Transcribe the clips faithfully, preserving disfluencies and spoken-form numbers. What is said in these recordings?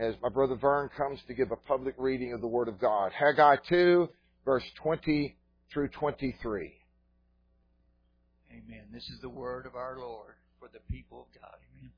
as my brother Vern comes to give a public reading of the Word of God. Haggai two, verse twenty through twenty-three. Amen. This is the word of our Lord for the people of God. Amen.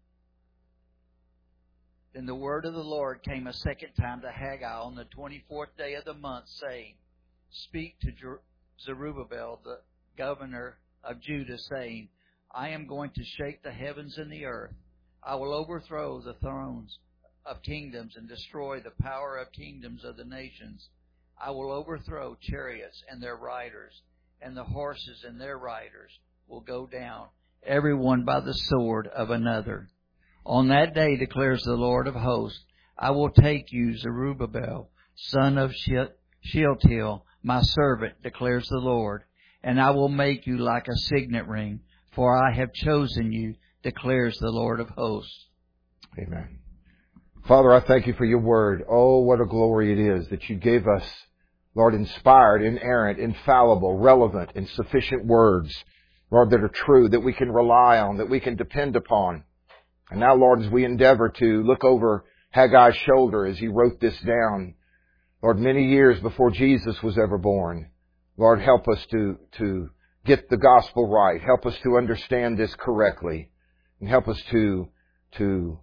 Then the word of the Lord came a second time to Haggai on the twenty-fourth day of the month, saying, Speak to Zerubbabel, the governor of Judah, saying, I am going to shake the heavens and the earth. I will overthrow the thrones of kingdoms and destroy the power of kingdoms of the nations. I will overthrow chariots and their riders, and the horses and their riders will go down, every one by the sword of another. On that day, declares the Lord of hosts, I will take you, Zerubbabel, son of Shealtiel, my servant, declares the Lord, and I will make you like a signet ring, for I have chosen you, declares the Lord of hosts. Amen. Father, I thank you for your word. Oh, what a glory it is that you gave us, Lord, inspired, inerrant, infallible, relevant, and sufficient words, Lord, that are true, that we can rely on, that we can depend upon. And now, Lord, as we endeavor to look over Haggai's shoulder as he wrote this down, Lord, many years before Jesus was ever born, Lord, help us to, to get the gospel right. Help us to understand this correctly. And help us to, to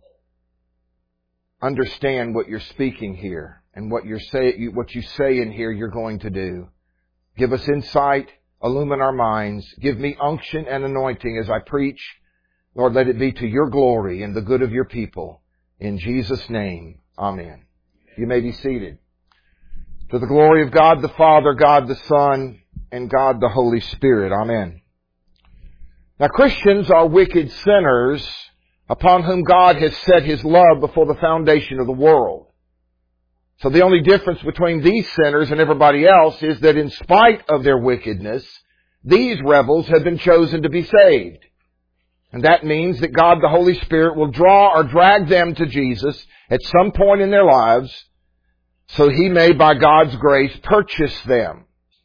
understand what you're speaking here and what you're say, what you say in here you're going to do. Give us insight. Illumine our minds. Give me unction and anointing as I preach. Lord, let it be to your glory and the good of your people. In Jesus' name, amen. You may be seated. To the glory of God the Father, God the Son, and God the Holy Spirit. Amen. Now, Christians are wicked sinners upon whom God has set His love before the foundation of the world. So the only difference between these sinners and everybody else is that in spite of their wickedness, these rebels have been chosen to be saved. And that means that God the Holy Spirit will draw or drag them to Jesus at some point in their lives so He may, by God's grace, purchase them.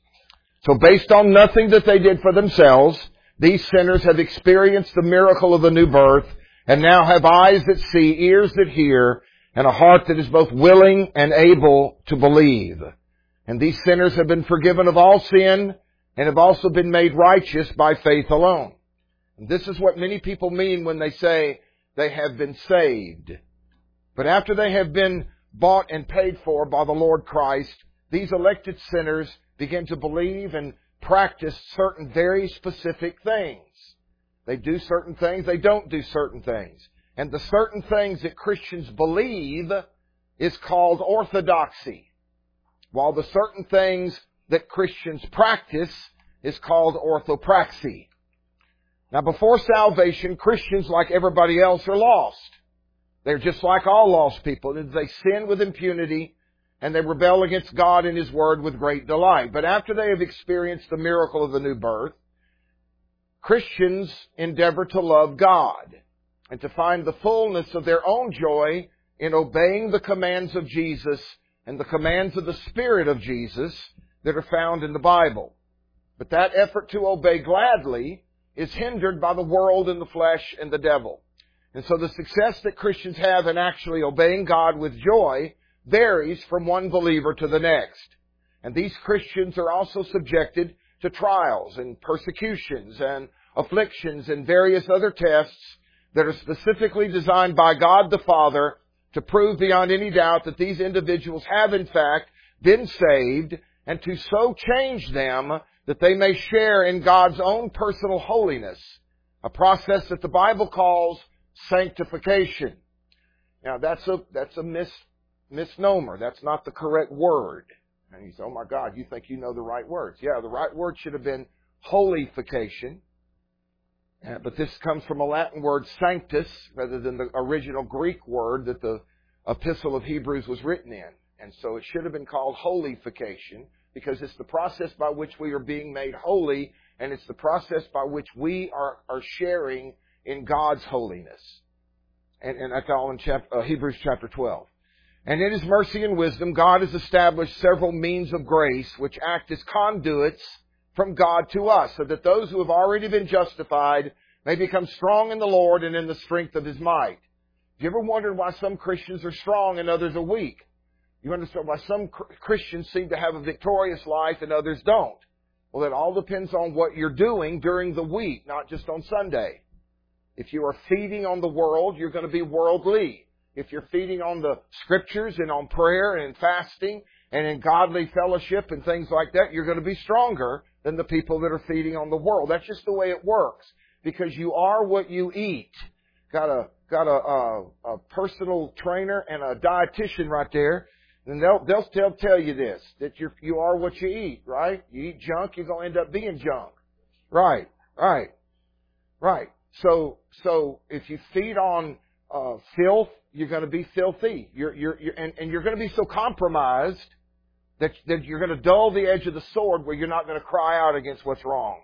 So based on nothing that they did for themselves, these sinners have experienced the miracle of the new birth and now have eyes that see, ears that hear, and a heart that is both willing and able to believe. And these sinners have been forgiven of all sin and have also been made righteous by faith alone. And this is what many people mean when they say they have been saved. But after they have been bought and paid for by the Lord Christ, these elected sinners begin to believe and practice certain very specific things. They do certain things, they don't do certain things. And the certain things that Christians believe is called orthodoxy, while the certain things that Christians practice is called orthopraxy. Now, before salvation, Christians, like everybody else, are lost. They're just like all lost people. They sin with impunity, and they rebel against God and His Word with great delight. But after they have experienced the miracle of the new birth, Christians endeavor to love God and to find the fullness of their own joy in obeying the commands of Jesus and the commands of the Spirit of Jesus that are found in the Bible. But that effort to obey gladly is hindered by the world and the flesh and the devil. And so the success that Christians have in actually obeying God with joy varies from one believer to the next. And these Christians are also subjected to trials and persecutions and afflictions and various other tests that are specifically designed by God the Father to prove beyond any doubt that these individuals have in fact been saved, and to so change them that they may share in God's own personal holiness, a process that the Bible calls sanctification. Now that's a, that's a mis, misnomer. That's not the correct word. And you say, oh my God, you think you know the right words. Yeah, the right word should have been holification. Uh, but this comes from a Latin word sanctus rather than the original Greek word that the Epistle of Hebrews was written in. And so it should have been called holification because it's the process by which we are being made holy, and it's the process by which we are, are sharing in God's holiness. And, and that's all in chapter, uh, Hebrews chapter twelve. And in His mercy and wisdom, God has established several means of grace which act as conduits from God to us, so that those who have already been justified may become strong in the Lord and in the strength of His might. you ever wondered why some Christians are strong and others are weak? You understand why some Christians seem to have a victorious life and others don't? Well, it all depends on what you're doing during the week, not just on Sunday. If you are feeding on the world, you're going to be worldly. If you're feeding on the Scriptures and on prayer and fasting and in godly fellowship and things like that, you're going to be stronger than the people that are feeding on the world. That's just the way it works. Because you are what you eat. Got a got a, a, a personal trainer and a dietitian right there. And they'll, they'll, they'll tell you this, that you you are what you eat, right? You eat junk, you're going to end up being junk. Right, right, right. So, so if you feed on uh, filth, you're going to be filthy. You're, you're, you're, and, and you're going to be so compromised that, that you're going to dull the edge of the sword where you're not going to cry out against what's wrong.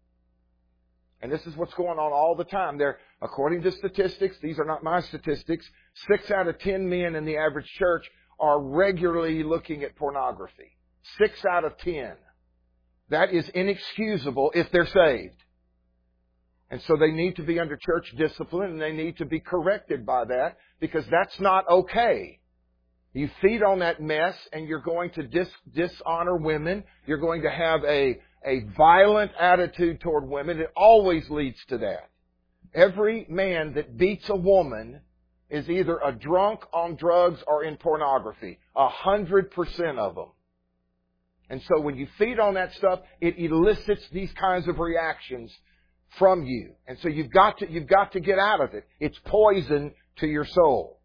And this is what's going on all the time. There, according to statistics, these are not my statistics, six out of ten men in the average church are regularly looking at pornography. Six out of ten. That is inexcusable if they're saved. And so they need to be under church discipline and they need to be corrected by that because that's not okay. You feed on that mess and you're going to dis- dishonor women. You're going to have a, a violent attitude toward women. It always leads to that. Every man that beats a woman is either a drunk on drugs or in pornography. A hundred percent of them. And so when you feed on that stuff, it elicits these kinds of reactions from you. And so you've got to, you've got to get out of it. It's poison to your soul.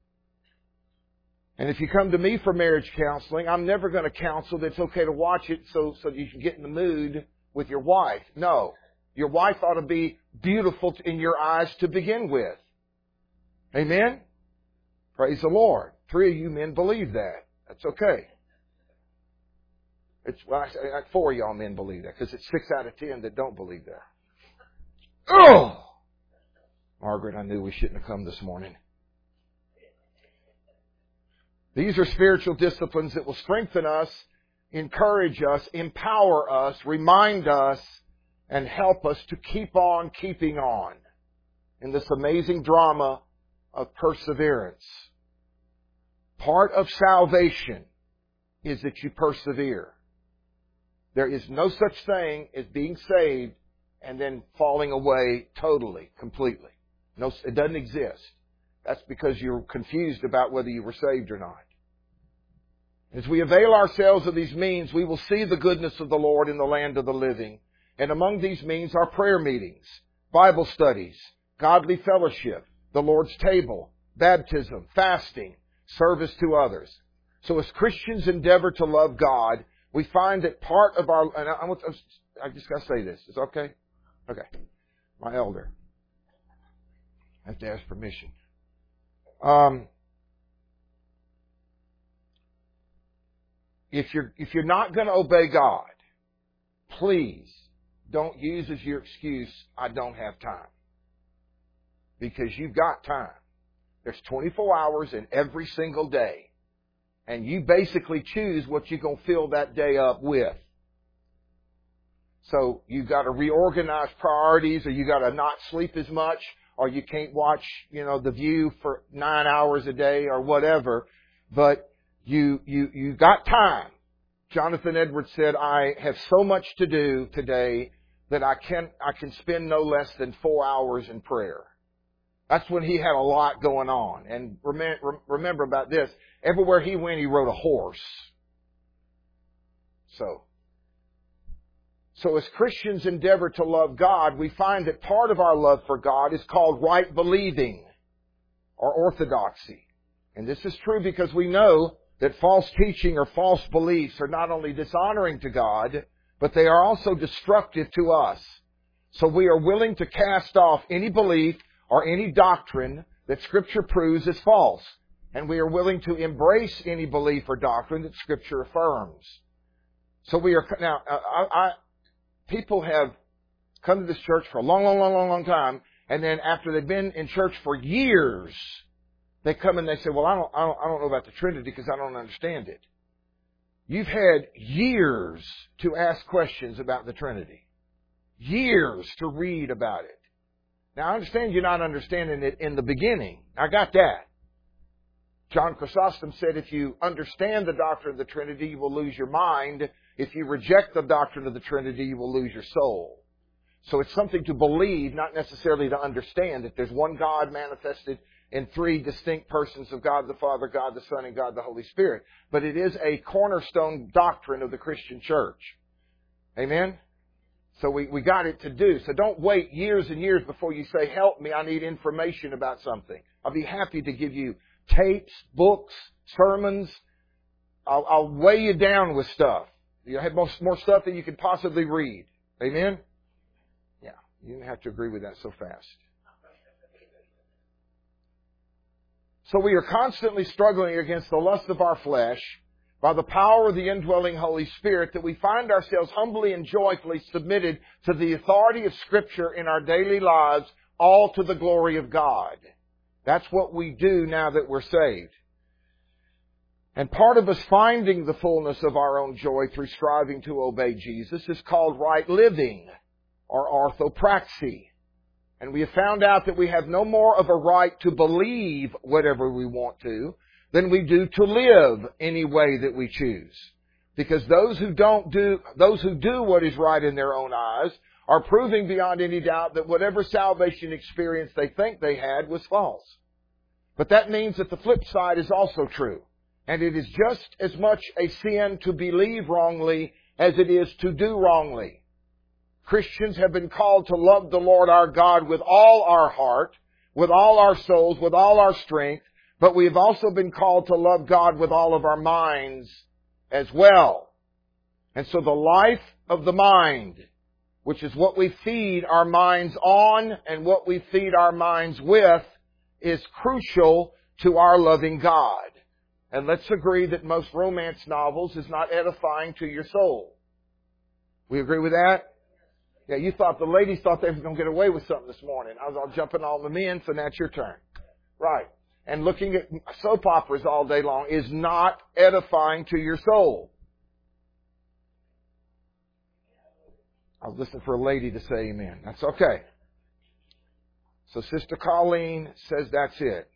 And if you come to me for marriage counseling, I'm never going to counsel that it's okay to watch it so, so you can get in the mood with your wife. No. Your wife ought to be beautiful in your eyes to begin with. Amen? Praise the Lord. Three of you men believe that. That's okay. It's, well, actually, four of y'all men believe that because it's six out of ten that don't believe that. Oh! Margaret, I knew we shouldn't have come this morning. These are spiritual disciplines that will strengthen us, encourage us, empower us, remind us, and help us to keep on keeping on in this amazing drama of perseverance. Part of salvation is that you persevere. There is no such thing as being saved and then falling away totally, completely. No, it doesn't exist. That's because you're confused about whether you were saved or not. As we avail ourselves of these means, we will see the goodness of the Lord in the land of the living. And among these means are prayer meetings, Bible studies, godly fellowship, the Lord's table, baptism, fasting, service to others. So as Christians endeavor to love God, we find that part of our... And I, I just got to say this. Is it okay? Okay. My elder. I have to ask permission. Um, if you're if you're not going to obey God, please don't use as your excuse, I don't have time. Because you've got time. There's twenty-four hours in every single day. And you basically choose what you're going to fill that day up with. So you've got to reorganize priorities, or you got to not sleep as much, or you can't watch, you know, The View for nine hours a day or whatever. But you, you, you got time. Jonathan Edwards said, I have so much to do today that I can, I can spend no less than four hours in prayer. That's when he had a lot going on. And remember, remember about this, everywhere he went, he rode a horse. So, so as Christians endeavor to love God, we find that part of our love for God is called right believing or orthodoxy. And this is true because we know that false teaching or false beliefs are not only dishonoring to God, but they are also destructive to us. So we are willing to cast off any belief or any doctrine that Scripture proves is false. And we are willing to embrace any belief or doctrine that Scripture affirms. So we are, now, I, I, people have come to this church for a long, long, long, long, long time, and then after they've been in church for years, they come and they say, well, I don't, I don't, I don't know about the Trinity because I don't understand it. You've had years to ask questions about the Trinity. Years to read about it. Now, I understand you're not understanding it in the beginning. I got that. John Chrysostom said if you understand the doctrine of the Trinity, you will lose your mind. If you reject the doctrine of the Trinity, you will lose your soul. So it's something to believe, not necessarily to understand, that there's one God manifested in three distinct persons of God the Father, God the Son, and God the Holy Spirit. But it is a cornerstone doctrine of the Christian church. Amen? So we, we got it to do. So don't wait years and years before you say, help me, I need information about something. I'll be happy to give you tapes, books, sermons. I'll, I'll weigh you down with stuff. You have more, more stuff than you could possibly read. Amen? Yeah, you didn't have to agree with that so fast. So we are constantly struggling against the lust of our flesh by the power of the indwelling Holy Spirit, that we find ourselves humbly and joyfully submitted to the authority of Scripture in our daily lives, all to the glory of God. That's what we do now that we're saved. And part of us finding the fullness of our own joy through striving to obey Jesus is called right living, or orthopraxy. And we have found out that we have no more of a right to believe whatever we want to than we do to live any way that we choose. Because those who don't do, those who do what is right in their own eyes are proving beyond any doubt that whatever salvation experience they think they had was false. But that means that the flip side is also true. And it is just as much a sin to believe wrongly as it is to do wrongly. Christians have been called to love the Lord our God with all our heart, with all our souls, with all our strength, but we have also been called to love God with all of our minds as well. And so the life of the mind, which is what we feed our minds on and what we feed our minds with, is crucial to our loving God. And let's agree that most romance novels is not edifying to your soul. We agree with that? Yeah, you thought, the ladies thought they were going to get away with something this morning. I was all jumping on the men, so now it's your turn. Right. And looking at soap operas all day long is not edifying to your soul. I was listening for a lady to say amen. That's okay. So Sister Colleen says that's it.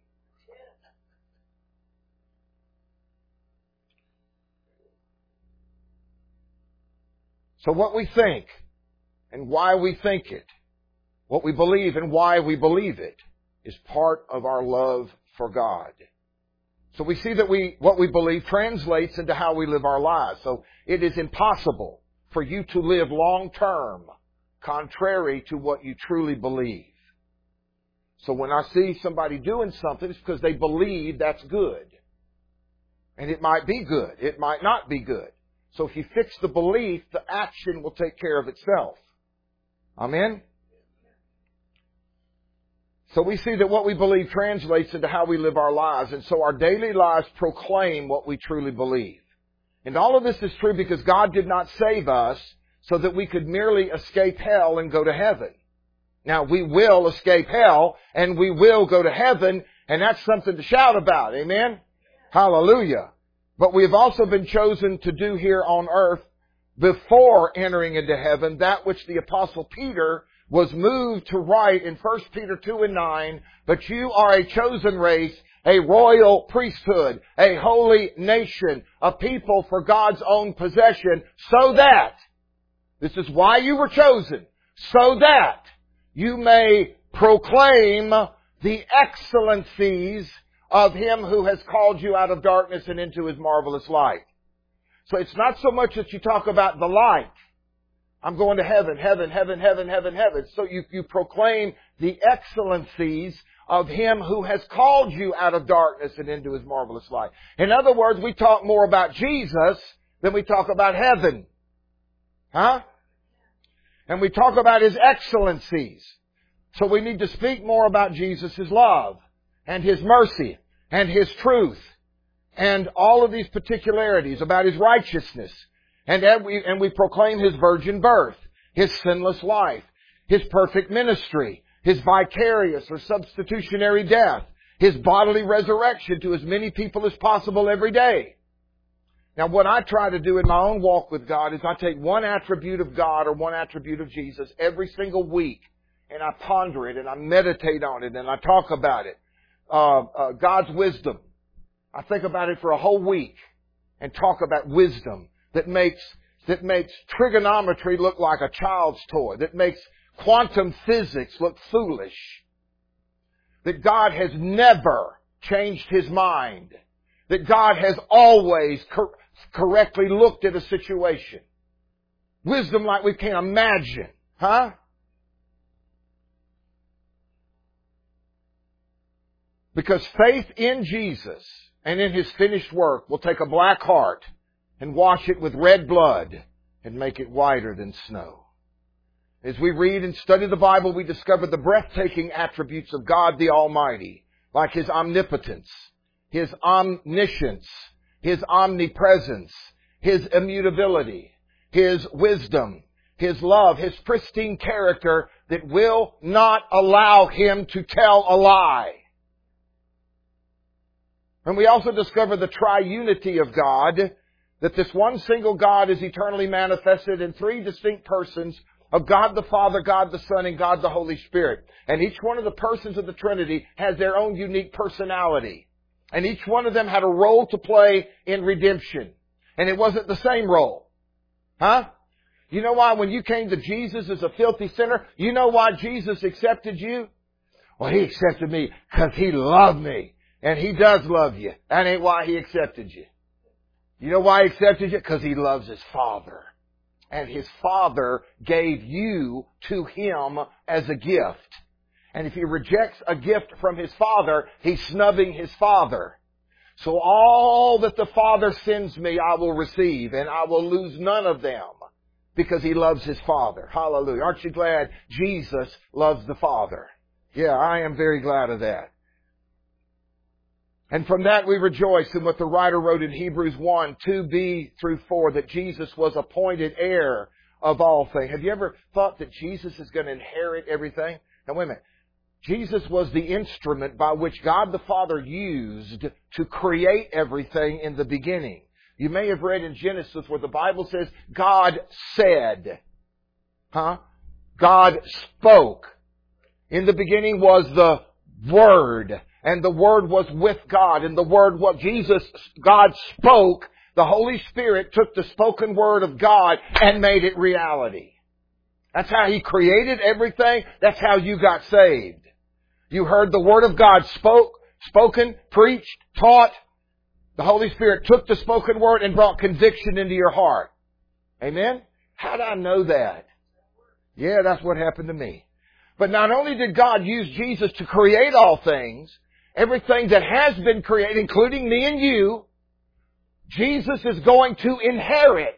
So what we think and why we think it, what we believe and why we believe it, is part of our love for God. So we see that we, what we believe translates into how we live our lives. So it is impossible for you to live long term contrary to what you truly believe. So when I see somebody doing something, it's because they believe that's good. And it might be good. It might not be good. So if you fix the belief, the action will take care of itself. Amen? So we see that what we believe translates into how we live our lives. And so our daily lives proclaim what we truly believe. And all of this is true because God did not save us so that we could merely escape hell and go to heaven. Now, we will escape hell and we will go to heaven, and that's something to shout about. Amen? Hallelujah. But we have also been chosen to do here on earth, before entering into heaven, that which the Apostle Peter was moved to write in First Peter two and nine, but you are a chosen race, a royal priesthood, a holy nation, a people for God's own possession, so that, this is why you were chosen, so that you may proclaim the excellencies of Him who has called you out of darkness and into His marvelous light. So it's not so much that you talk about the light. I'm going to heaven, heaven, heaven, heaven, heaven, heaven. So you, you proclaim the excellencies of Him who has called you out of darkness and into His marvelous light. In other words, we talk more about Jesus than we talk about heaven. Huh? And we talk about His excellencies. So we need to speak more about Jesus' love and His mercy and His truth and all of these particularities about His righteousness. And we, and we proclaim His virgin birth, His sinless life, His perfect ministry, His vicarious or substitutionary death, His bodily resurrection to as many people as possible every day. Now, what I try to do in my own walk with God is I take one attribute of God or one attribute of Jesus every single week, and I ponder it and I meditate on it and I talk about it. Uh, uh, God's wisdom. I think about it for a whole week and talk about wisdom that makes, that makes trigonometry look like a child's toy, that makes quantum physics look foolish, that God has never changed His mind, that God has always cor- correctly looked at a situation. Wisdom like we can't imagine. Huh? Because faith in Jesus and in His finished work will take a black heart and wash it with red blood and make it whiter than snow. As we read and study the Bible, we discover the breathtaking attributes of God the Almighty, like His omnipotence, His omniscience, His omnipresence, His immutability, His wisdom, His love, His pristine character that will not allow Him to tell a lie. And we also discover the triunity of God, that this one single God is eternally manifested in three distinct persons of God the Father, God the Son, and God the Holy Spirit. And each one of the persons of the Trinity has their own unique personality. And each one of them had a role to play in redemption. And it wasn't the same role. Huh? You know why when you came to Jesus as a filthy sinner, you know why Jesus accepted you? Well, He accepted me because He loved me. And He does love you. That ain't why He accepted you. You know why He accepted you? Because He loves His Father. And His Father gave you to Him as a gift. And if He rejects a gift from His Father, He's snubbing His Father. So all that the Father sends me, I will receive, and I will lose none of them, because He loves His Father. Hallelujah. Aren't you glad Jesus loves the Father? Yeah, I am very glad of that. And from that we rejoice in what the writer wrote in Hebrews one, two b through four, that Jesus was appointed heir of all things. Have you ever thought that Jesus is going to inherit everything? Now wait a minute. Jesus was the instrument by which God the Father used to create everything in the beginning. You may have read in Genesis where the Bible says God said. Huh? God spoke. In the beginning was the Word. And the Word was with God. And the Word, what Jesus, God spoke, the Holy Spirit took the spoken Word of God and made it reality. That's how He created everything. That's how you got saved. You heard the Word of God spoke, spoken, preached, taught. The Holy Spirit took the spoken Word and brought conviction into your heart. Amen? How did I know that? Yeah, that's what happened to me. But not only did God use Jesus to create all things, everything that has been created, including me and you, Jesus is going to inherit.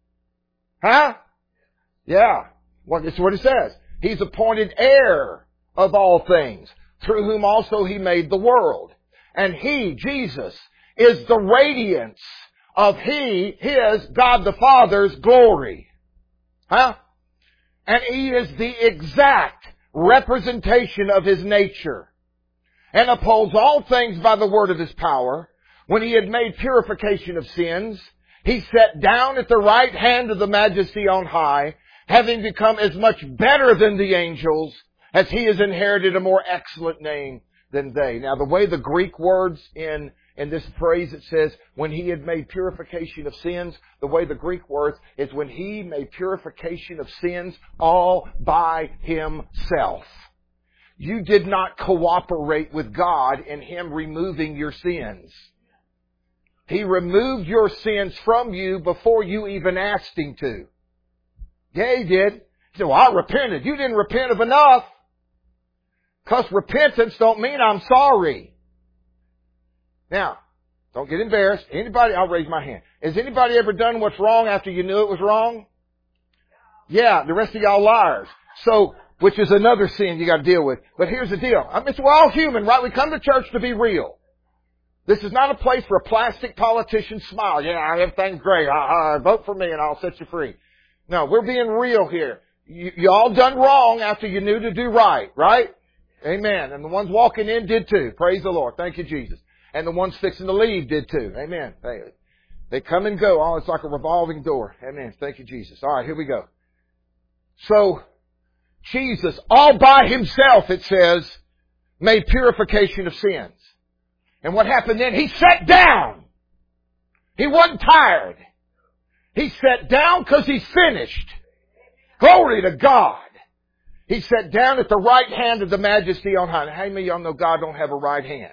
Huh? Yeah. Well, that's what it says. He's appointed heir of all things, through whom also He made the world. And He, Jesus, is the radiance of He, His, God the Father's glory. Huh? And He is the exact representation of His nature, and upholds all things by the word of His power. When He had made purification of sins, He sat down at the right hand of the Majesty on high, having become as much better than the angels, as He has inherited a more excellent name than they. Now, the way the Greek words in, in this phrase, it says, when He had made purification of sins, the way the Greek words is when He made purification of sins all by Himself. You did not cooperate with God in Him removing your sins. He removed your sins from you before you even asked Him to. Yeah, He did. He said, well, I repented. You didn't repent of enough. Because repentance don't mean I'm sorry. Now, don't get embarrassed. Anybody, I'll raise my hand. Has anybody ever done what's wrong after you knew it was wrong? Yeah, the rest of y'all liars. So, which is another sin you got to deal with. But here's the deal. I mean, we're all human, right? We come to church to be real. This is not a place for a plastic politician smile. Yeah, everything's great. Uh, uh, vote for me and I'll set you free. No, we're being real here. You, you all done wrong after you knew to do right, right? Amen. And the ones walking in did too. Praise the Lord. Thank you, Jesus. And the ones fixing to leave did too. Amen. They, they come and go. Oh, it's like a revolving door. Amen. Thank you, Jesus. All right, here we go. So, Jesus, all by Himself, it says, made purification of sins. And what happened then? He sat down. He wasn't tired. He sat down because He's finished. Glory to God. He sat down at the right hand of the Majesty on high. How many of y'all know God don't have a right hand?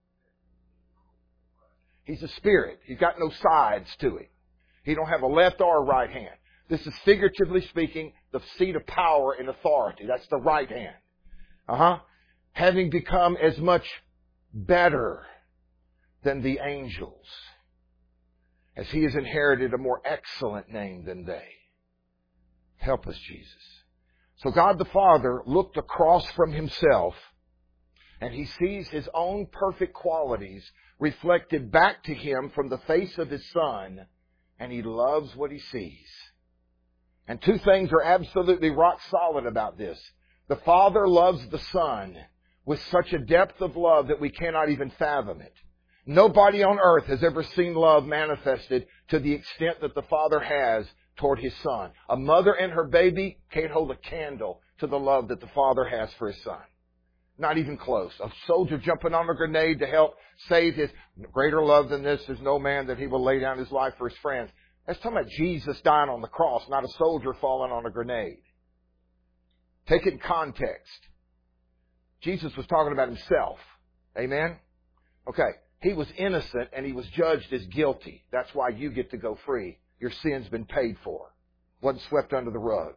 He's a spirit. He's got no sides to Him. He don't have a left or a right hand. This is figuratively speaking the seat of power and authority. That's the right hand. Uh-huh. Having become as much better than the angels, as He has inherited a more excellent name than they. Help us, Jesus. So God the Father looked across from Himself, and He sees His own perfect qualities reflected back to Him from the face of His Son, and He loves what He sees. And two things are absolutely rock solid about this. The Father loves the Son with such a depth of love that we cannot even fathom it. Nobody on earth has ever seen love manifested to the extent that the Father has toward His Son. A mother and her baby can't hold a candle to the love that the Father has for His Son. Not even close. A soldier jumping on a grenade to help save his greater love than this is no man that he will lay down his life for his friends. That's talking about Jesus dying on the cross, not a soldier falling on a grenade. Take it in context. Jesus was talking about Himself. Amen? Okay. He was innocent and He was judged as guilty. That's why you get to go free. Your sin's been paid for. Wasn't swept under the rug.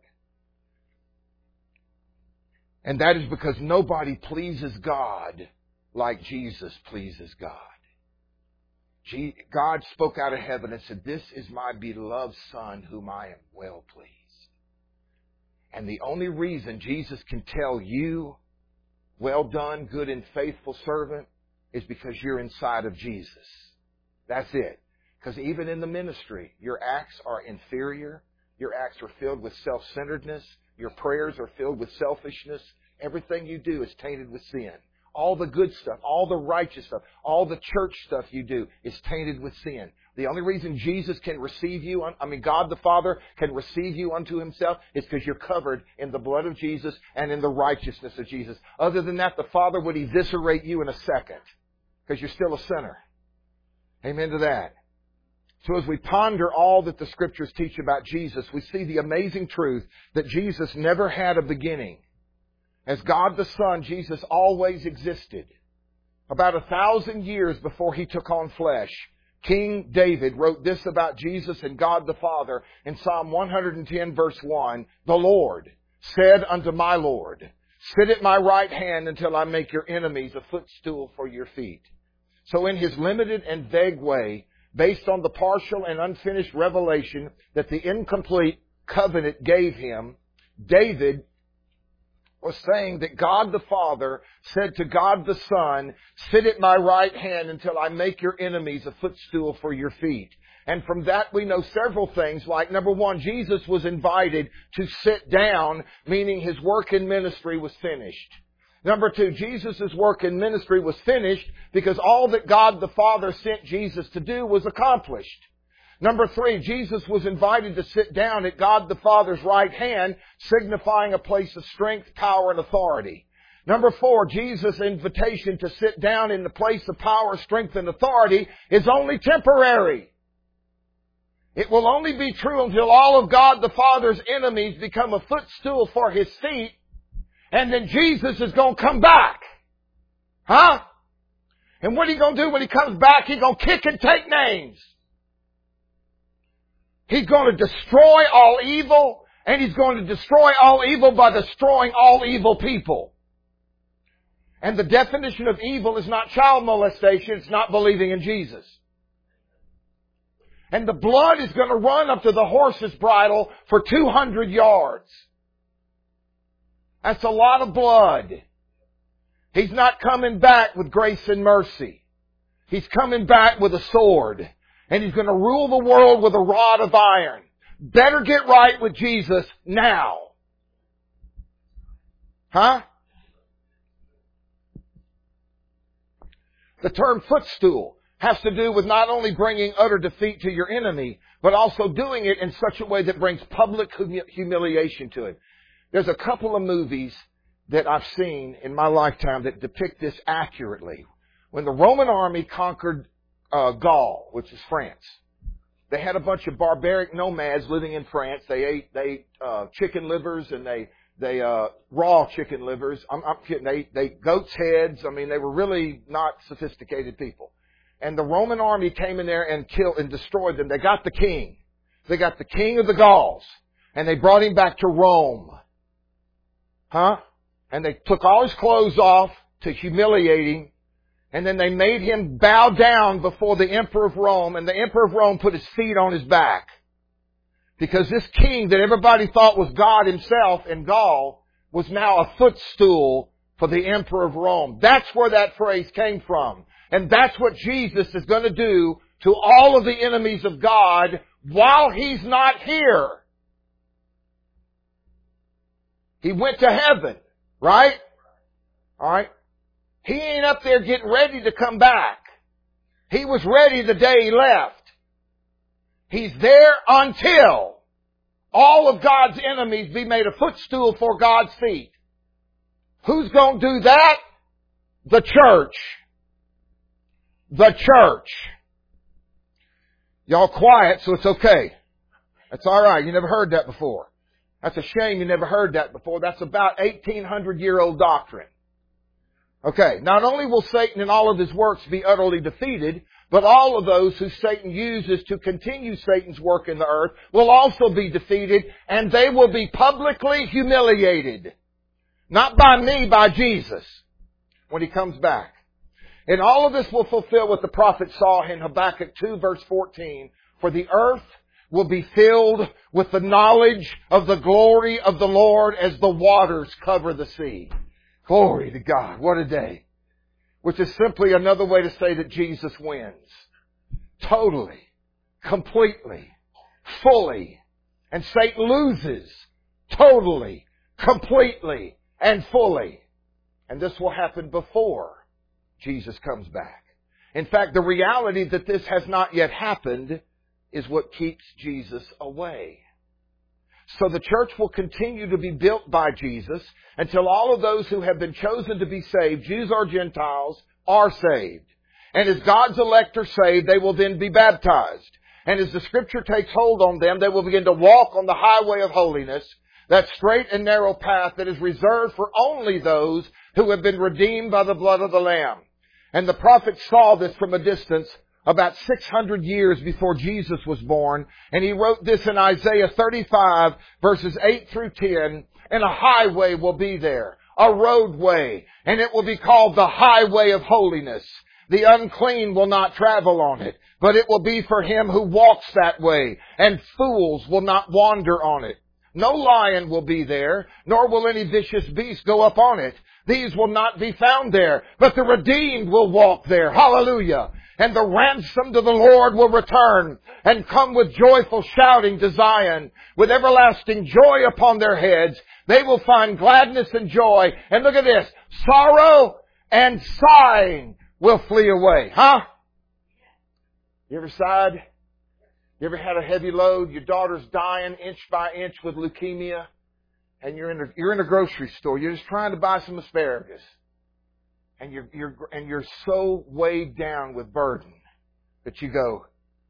And that is because nobody pleases God like Jesus pleases God. God spoke out of heaven and said, "This is my beloved Son whom I am well pleased." And the only reason Jesus can tell you, "Well done, good and faithful servant," is because you're inside of Jesus. That's it. Because even in the ministry, your acts are inferior. Your acts are filled with self-centeredness. Your prayers are filled with selfishness. Everything you do is tainted with sin. All the good stuff, all the righteous stuff, all the church stuff you do is tainted with sin. The only reason Jesus can receive you, I mean God the Father can receive you unto Himself is because you're covered in the blood of Jesus and in the righteousness of Jesus. Other than that, the Father would eviscerate you in a second because you're still a sinner. Amen to that. So as we ponder all that the Scriptures teach about Jesus, we see the amazing truth that Jesus never had a beginning. As God the Son, Jesus always existed. About a thousand years before He took on flesh, King David wrote this about Jesus and God the Father in Psalm one hundred ten verse one, "The Lord said unto my Lord, sit at my right hand until I make your enemies a footstool for your feet." So in His limited and vague way, based on the partial and unfinished revelation that the incomplete covenant gave Him, David was saying that God the Father said to God the Son, "Sit at my right hand until I make your enemies a footstool for your feet." And from that we know several things, like number one, Jesus was invited to sit down, meaning His work in ministry was finished. Number two, Jesus' work in ministry was finished because all that God the Father sent Jesus to do was accomplished. Number three, Jesus was invited to sit down at God the Father's right hand, signifying a place of strength, power, and authority. Number four, Jesus' invitation to sit down in the place of power, strength, and authority is only temporary. It will only be true until all of God the Father's enemies become a footstool for His feet, and then Jesus is going to come back. Huh? And what He going to do when He comes back? He's going to kick and take names. He's going to destroy all evil, and He's going to destroy all evil by destroying all evil people. And the definition of evil is not child molestation, it's not believing in Jesus. And the blood is going to run up to the horse's bridle for two hundred yards. That's a lot of blood. He's not coming back with grace and mercy. He's coming back with a sword. And He's going to rule the world with a rod of iron. Better get right with Jesus now. Huh? The term footstool has to do with not only bringing utter defeat to your enemy, but also doing it in such a way that brings public humiliation to him. There's a couple of movies that I've seen in my lifetime that depict this accurately. When the Roman army conquered uh, Gaul, which is France, they had a bunch of barbaric nomads living in France. They ate they ate uh, chicken livers and they they uh, raw chicken livers. I'm, I'm kidding. They they goats' heads. I mean, they were really not sophisticated people. And the Roman army came in there and killed and destroyed them. They got the king. They got the king of the Gauls, and they brought him back to Rome. Huh? And they took all his clothes off to humiliate him. And then they made him bow down before the Emperor of Rome. And the Emperor of Rome put his feet on his back. Because this king that everybody thought was God himself in Gaul was now a footstool for the Emperor of Rome. That's where that phrase came from. And that's what Jesus is going to do to all of the enemies of God while He's not here. He went to heaven, right? All right. He ain't up there getting ready to come back. He was ready the day He left. He's there until all of God's enemies be made a footstool for God's feet. Who's going to do that? The church. The church. Y'all quiet, so it's okay. That's all right. You never heard that before. That's a shame you never heard that before. That's about eighteen hundred year old doctrine. Okay, not only will Satan and all of his works be utterly defeated, but all of those who Satan uses to continue Satan's work in the earth will also be defeated, and they will be publicly humiliated. Not by me, by Jesus, when He comes back. And all of this will fulfill what the prophet saw in Habakkuk two verse fourteen. For the earth will be filled with the knowledge of the glory of the Lord as the waters cover the sea. Glory to God. What a day. Which is simply another way to say that Jesus wins. Totally. Completely. Fully. And Satan loses. Totally. Completely. And fully. And this will happen before Jesus comes back. In fact, the reality that this has not yet happened is what keeps Jesus away. So the church will continue to be built by Jesus until all of those who have been chosen to be saved, Jews or Gentiles, are saved. And as God's elect are saved, they will then be baptized. And as the Scripture takes hold on them, they will begin to walk on the highway of holiness, that straight and narrow path that is reserved for only those who have been redeemed by the blood of the Lamb. And the prophet saw this from a distance about six hundred years before Jesus was born. And he wrote this in Isaiah thirty-five verses eight through ten. And a highway will be there, a roadway, and it will be called the highway of holiness. The unclean will not travel on it, but it will be for him who walks that way, and fools will not wander on it. No lion will be there, nor will any vicious beast go up on it. These will not be found there, but the redeemed will walk there. Hallelujah. And the ransomed of the Lord will return and come with joyful shouting to Zion. With everlasting joy upon their heads, they will find gladness and joy. And look at this. Sorrow and sighing will flee away. Huh? You ever sighed? You ever had a heavy load? Your daughter's dying inch by inch with leukemia. And you're in a, you're in a grocery store. You're just trying to buy some asparagus. And you're, you're, and you're so weighed down with burden that you go,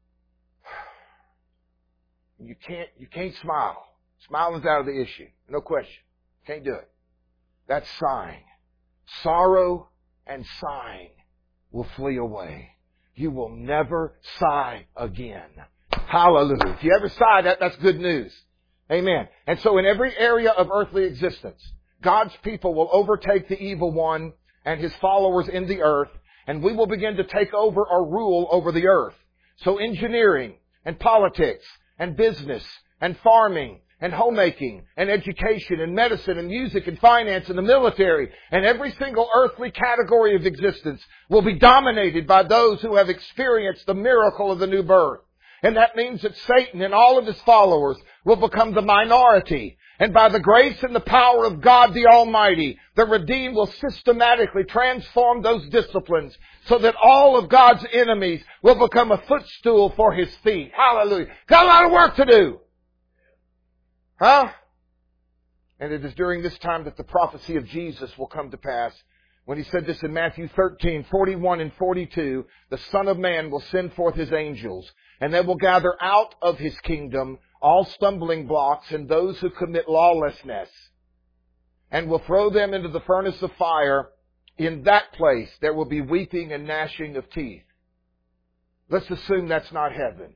you can't, you can't smile. Smiling's out of the issue. No question. Can't do it. That's sighing. Sorrow and sighing will flee away. You will never sigh again. Hallelujah. If you ever sigh, that, that's good news. Amen. And so in every area of earthly existence, God's people will overtake the evil one and his followers in the earth, and we will begin to take over or rule over the earth. So engineering and politics and business and farming and homemaking and education and medicine and music and finance and the military and every single earthly category of existence will be dominated by those who have experienced the miracle of the new birth. And that means that Satan and all of his followers will become the minority. And by the grace and the power of God the Almighty, the redeemed will systematically transform those disciplines so that all of God's enemies will become a footstool for His feet. Hallelujah. Got a lot of work to do. Huh? And it is during this time that the prophecy of Jesus will come to pass. When he said this in Matthew thirteen, forty-one and forty-two, the Son of Man will send forth his angels, and they will gather out of his kingdom all stumbling blocks and those who commit lawlessness, and will throw them into the furnace of fire. In that place there will be weeping and gnashing of teeth. Let's assume that's not heaven.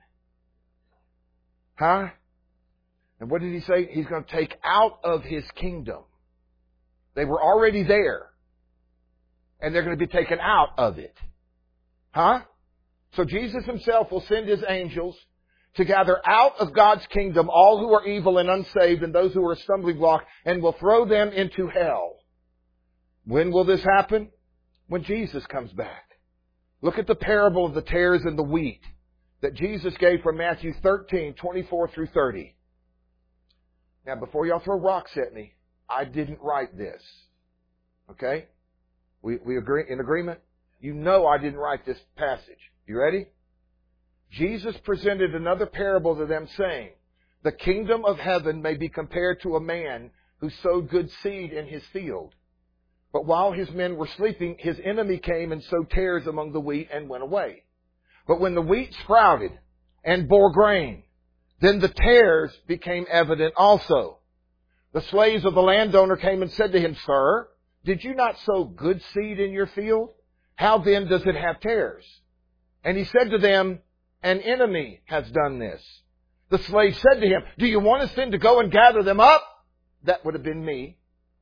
Huh? And what did he say? He's going to take out of his kingdom. They were already there. And they're going to be taken out of it. Huh? So Jesus himself will send his angels to gather out of God's kingdom all who are evil and unsaved and those who are a stumbling block, and will throw them into hell. When will this happen? When Jesus comes back. Look at the parable of the tares and the wheat that Jesus gave from Matthew thirteen, twenty-four through thirty. Now, before y'all throw rocks at me, I didn't write this. Okay? We, we agree, in agreement? You know I didn't write this passage. You ready? Jesus presented another parable to them, saying, the kingdom of heaven may be compared to a man who sowed good seed in his field. But while his men were sleeping, his enemy came and sowed tares among the wheat and went away. But when the wheat sprouted and bore grain, then the tares became evident also. The slaves of the landowner came and said to him, Sir, did you not sow good seed in your field? How then does it have tares? And he said to them, An enemy has done this. The slave said to him, Do you want us then to go and gather them up? That would have been me.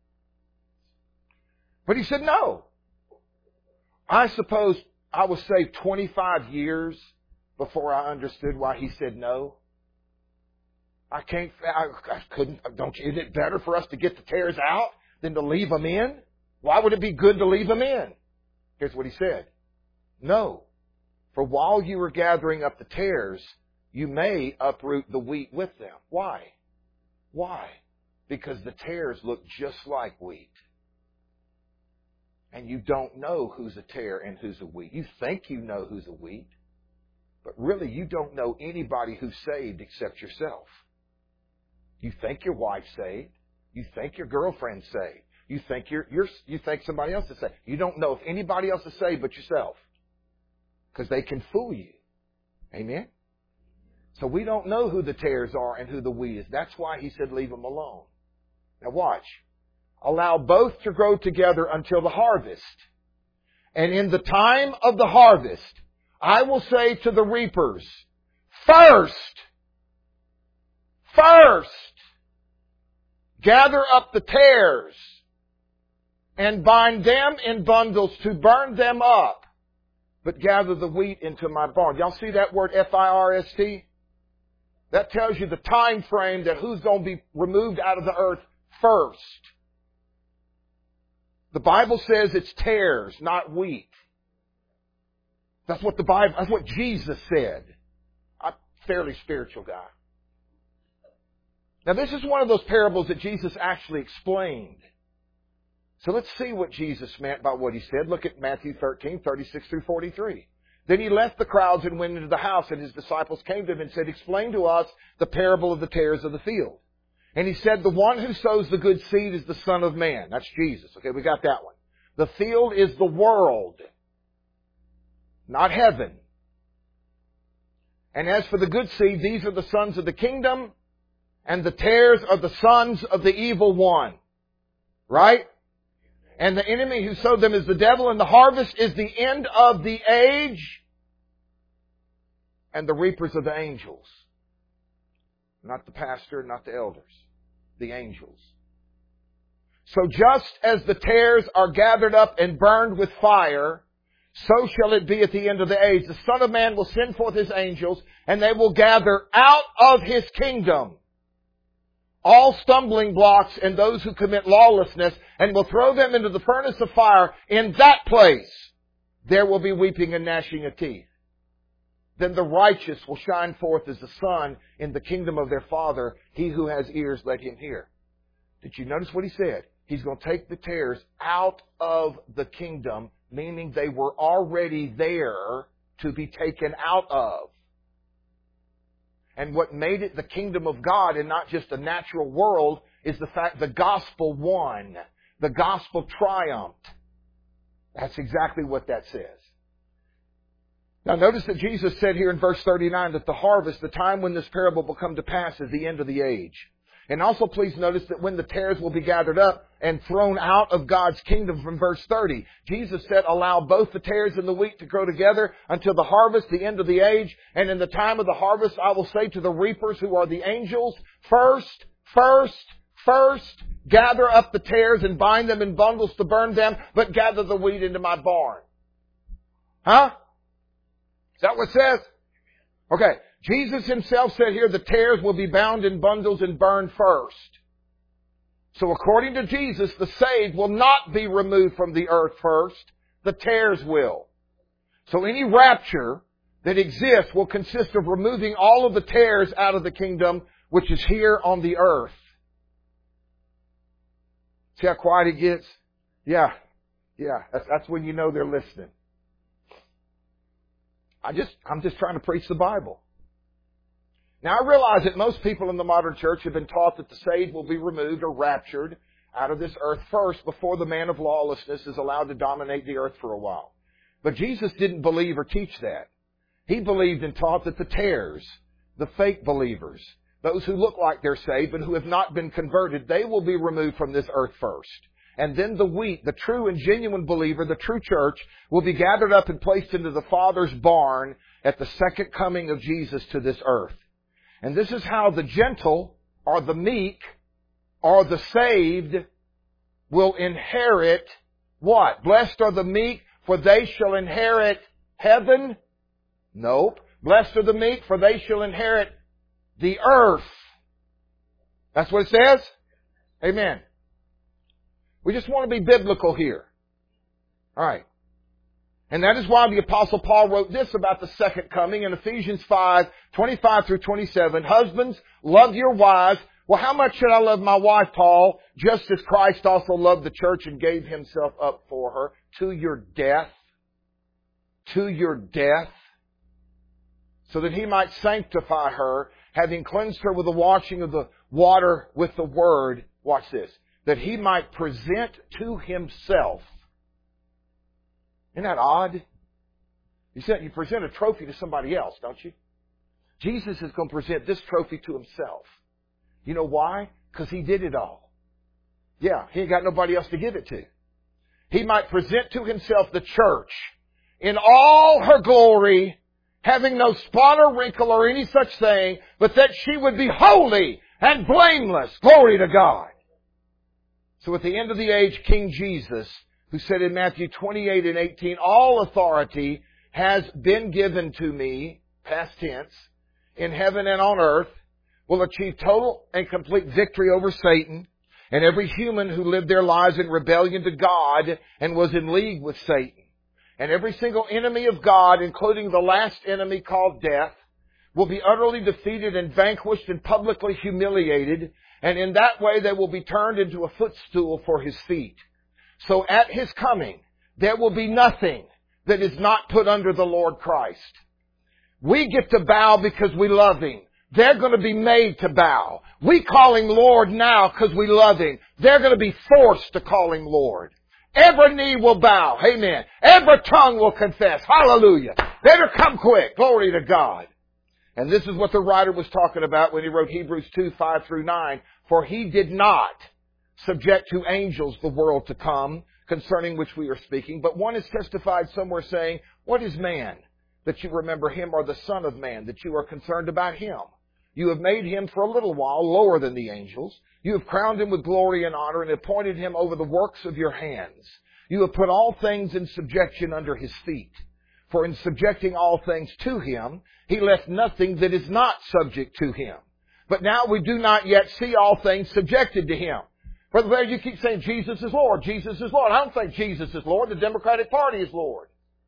But he said, No. I suppose I was saved twenty-five years before I understood why he said no. I can't, I, I couldn't, don't you, isn't it better for us to get the tares out than to leave them in? Why would it be good to leave them in? Here's what he said. No. For while you are gathering up the tares, you may uproot the wheat with them. Why? Why? Because the tares look just like wheat. And you don't know who's a tare and who's a wheat. You think you know who's a wheat, but really you don't know anybody who's saved except yourself. You think your wife's saved. You think your girlfriend's saved. You think you're, you're, you think somebody else is saved. You don't know if anybody else is saved but yourself. Because they can fool you. Amen? So we don't know who the tares are and who the wheat is. That's why he said leave them alone. Now watch. Allow both to grow together until the harvest. And in the time of the harvest, I will say to the reapers, First, first, gather up the tares and bind them in bundles to burn them up, but gather the wheat into my barn. Y'all see that word F I R S T? That tells you the time frame that who's going to be removed out of the earth first. The Bible says it's tares, not wheat. That's what the Bible, that's what Jesus said. I'm a fairly spiritual guy. Now this is one of those parables that Jesus actually explained. So let's see what Jesus meant by what he said. Look at Matthew thirteen, thirty-six through forty-three. Then he left the crowds and went into the house, and his disciples came to him and said, Explain to us the parable of the tares of the field. And he said, The one who sows the good seed is the Son of Man. That's Jesus. Okay, we got that one. The field is the world, not heaven. And as for the good seed, these are the sons of the kingdom, and the tares are the sons of the evil one. Right? And the enemy who sowed them is the devil, and the harvest is the end of the age, and the reapers are the angels. Not the pastor, not the elders. The angels. So just as the tares are gathered up and burned with fire, so shall it be at the end of the age. The Son of Man will send forth His angels, and they will gather out of His kingdom all stumbling blocks and those who commit lawlessness, and will throw them into the furnace of fire. In that place there will be weeping and gnashing of teeth. Then the righteous will shine forth as the sun in the kingdom of their Father. He who has ears, let him hear. Did you notice what he said? He's going to take the tares out of the kingdom, meaning they were already there to be taken out of. And what made it the kingdom of God and not just a natural world is the fact the gospel won. The gospel triumphed. That's exactly what that says. Now notice that Jesus said here in verse thirty-nine that the harvest, the time when this parable will come to pass, is the end of the age. And also please notice that when the tares will be gathered up and thrown out of God's kingdom from verse thirty, Jesus said, allow both the tares and the wheat to grow together until the harvest, the end of the age. And in the time of the harvest, I will say to the reapers who are the angels, first, first, first, gather up the tares and bind them in bundles to burn them, but gather the wheat into my barn. Huh? Is that what it says? Okay. Jesus himself said here the tares will be bound in bundles and burned first. So according to Jesus, the saved will not be removed from the earth first. The tares will. So any rapture that exists will consist of removing all of the tares out of the kingdom, which is here on the earth. See how quiet it gets? Yeah. Yeah. That's, that's when you know they're listening. I just, I'm just trying to preach the Bible. Now I realize that most people in the modern church have been taught that the saved will be removed or raptured out of this earth first before the man of lawlessness is allowed to dominate the earth for a while. But Jesus didn't believe or teach that. He believed and taught that the tares, the fake believers, those who look like they're saved and who have not been converted, they will be removed from this earth first. And then the wheat, the true and genuine believer, the true church, will be gathered up and placed into the Father's barn at the second coming of Jesus to this earth. And this is how the gentle, or the meek, or the saved will inherit what? Blessed are the meek, for they shall inherit heaven? Nope. Blessed are the meek, for they shall inherit the earth. That's what it says? Amen. We just want to be biblical here. All right. And that is why the Apostle Paul wrote this about the second coming in Ephesians five, twenty-five through twenty-seven. Husbands, love your wives. Well, how much should I love my wife, Paul? Just as Christ also loved the church and gave himself up for her to your death. To your death. So that he might sanctify her, having cleansed her with the washing of the water with the word. Watch this. That he might present to himself. Isn't that odd? You said you present a trophy to somebody else, don't you? Jesus is going to present this trophy to himself. You know why? Because he did it all. Yeah, he ain't got nobody else to give it to. He might present to himself the church in all her glory, having no spot or wrinkle or any such thing, but that she would be holy and blameless. Glory to God. So at the end of the age, King Jesus, who said in Matthew twenty-eight and eighteen, all authority has been given to me, past tense, in heaven and on earth, will achieve total and complete victory over Satan and every human who lived their lives in rebellion to God and was in league with Satan. And every single enemy of God, including the last enemy called death, will be utterly defeated and vanquished and publicly humiliated. And in that way they will be turned into a footstool for his feet. So at his coming, there will be nothing that is not put under the Lord Christ. We get to bow because we love him. They're going to be made to bow. We call him Lord now because we love him. They're going to be forced to call him Lord. Every knee will bow. Amen. Every tongue will confess. Hallelujah. Better come quick. Glory to God. And this is what the writer was talking about when he wrote Hebrews two, five through nine. For he did not subject to angels the world to come, concerning which we are speaking. But one is testified somewhere saying, what is man, that you remember him, or the Son of Man, that you are concerned about him? You have made him for a little while lower than the angels. You have crowned him with glory and honor and appointed him over the works of your hands. You have put all things in subjection under his feet. For in subjecting all things to him, he left nothing that is not subject to him. But now we do not yet see all things subjected to him. Brother Blair, you keep saying Jesus is Lord, Jesus is Lord. I don't think Jesus is Lord. The Democratic Party is Lord.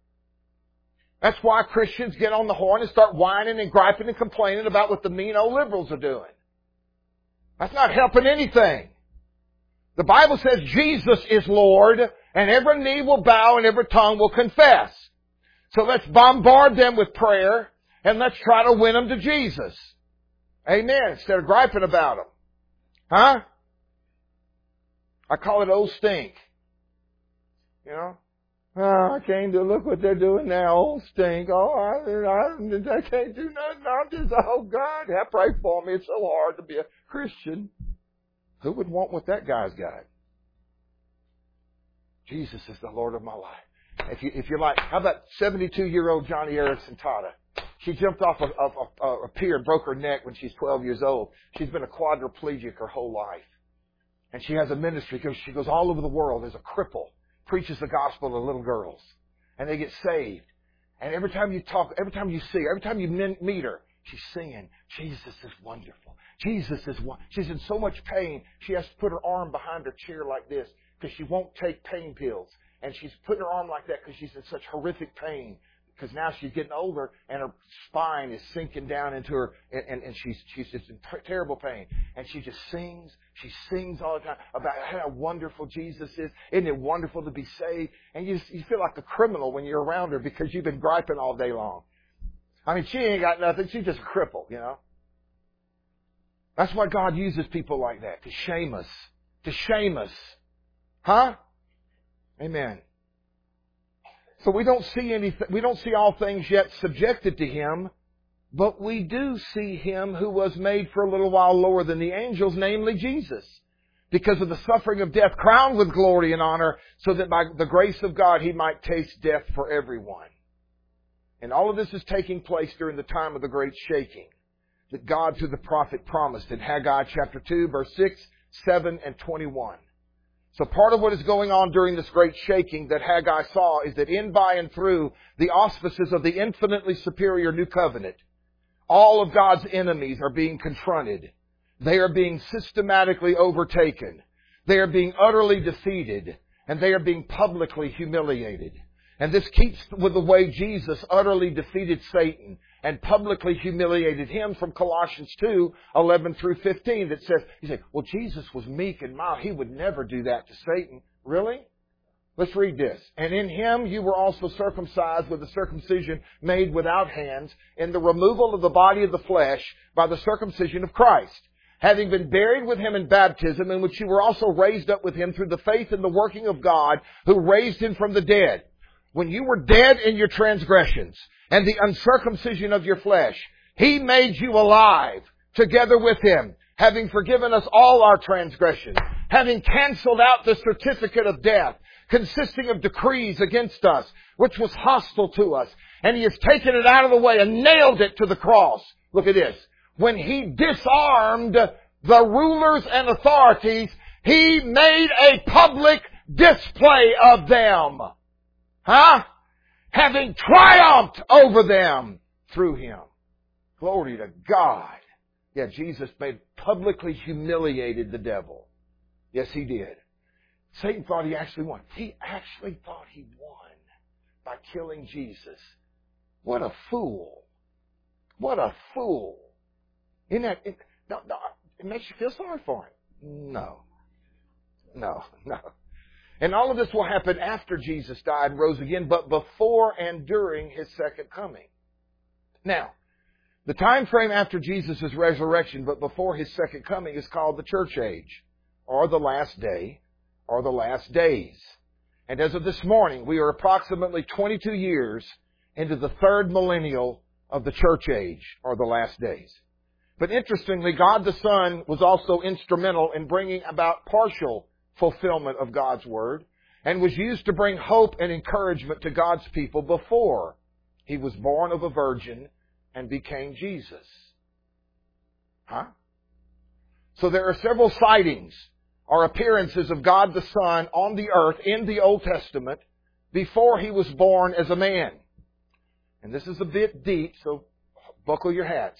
That's why Christians get on the horn and start whining and griping and complaining about what the mean old liberals are doing. That's not helping anything. The Bible says Jesus is Lord, and every knee will bow and every tongue will confess. So let's bombard them with prayer, and let's try to win them to Jesus. Amen. Instead of griping about them. Huh? I call it old stink. You know? Oh, I came to look what they're doing now. Old stink. Oh, I, I, I can't do nothing. I'm just, oh God, have pray for me. It's so hard to be a Christian. Who would want what that guy's got? Jesus is the Lord of my life. If you, if you're like, how about seventy-two-year-old Johnny Erickson Tata? She jumped off a, a, a, a pier and broke her neck when she's twelve years old. She's been a quadriplegic her whole life. And she has a ministry because she goes all over the world as a cripple, preaches the gospel to little girls. And they get saved. And every time you talk, every time you see her, every time you meet her, she's singing, Jesus is wonderful. Jesus is wonderful. She's in so much pain, she has to put her arm behind her chair like this because she won't take pain pills. And she's putting her arm like that because she's in such horrific pain. Because now she's getting older and her spine is sinking down into her, and, and, and she's she's just in ter- terrible pain. And she just sings, she sings all the time about how wonderful Jesus is. Isn't it wonderful to be saved? And you, just, you feel like a criminal when you're around her because you've been griping all day long. I mean, she ain't got nothing. She's just a cripple, you know. That's why God uses people like that, to shame us. To shame us. Huh? Amen. So we don't see anything, we don't see all things yet subjected to Him, but we do see Him who was made for a little while lower than the angels, namely Jesus, because of the suffering of death, crowned with glory and honor, so that by the grace of God He might taste death for everyone. And all of this is taking place during the time of the great shaking that God through the prophet promised in Haggai chapter two, verse six, seven, and twenty-one. So part of what is going on during this great shaking that Haggai saw is that in, by, and through the auspices of the infinitely superior new covenant, all of God's enemies are being confronted. They are being systematically overtaken. They are being utterly defeated. And they are being publicly humiliated. And this keeps with the way Jesus utterly defeated Satan and publicly humiliated him from Colossians two, eleven through fifteen that says, you say, well, Jesus was meek and mild. He would never do that to Satan. Really? Let's read this. And in Him you were also circumcised with a circumcision made without hands in the removal of the body of the flesh by the circumcision of Christ, having been buried with Him in baptism, in which you were also raised up with Him through the faith in the working of God who raised Him from the dead. When you were dead in your transgressions and the uncircumcision of your flesh, He made you alive together with Him, having forgiven us all our transgressions, having canceled out the certificate of death, consisting of decrees against us, which was hostile to us. And He has taken it out of the way and nailed it to the cross. Look at this. When He disarmed the rulers and authorities, He made a public display of them. Huh? Having triumphed over them through Him. Glory to God. Yeah, Jesus made publicly humiliated the devil. Yes, He did. Satan thought he actually won. He actually thought he won by killing Jesus. What a fool. What a fool. Isn't that, it, no, no, it makes you feel sorry for him. No. No, no. And all of this will happen after Jesus died and rose again, but before and during His second coming. Now, the time frame after Jesus' resurrection, but before His second coming, is called the church age, or the last day, or the last days. And as of this morning, we are approximately twenty-two years into the third millennial of the church age, or the last days. But interestingly, God the Son was also instrumental in bringing about partial fulfillment of God's Word, and was used to bring hope and encouragement to God's people before He was born of a virgin and became Jesus. Huh? So there are several sightings or appearances of God the Son on the earth in the Old Testament before He was born as a man. And this is a bit deep, so buckle your hats.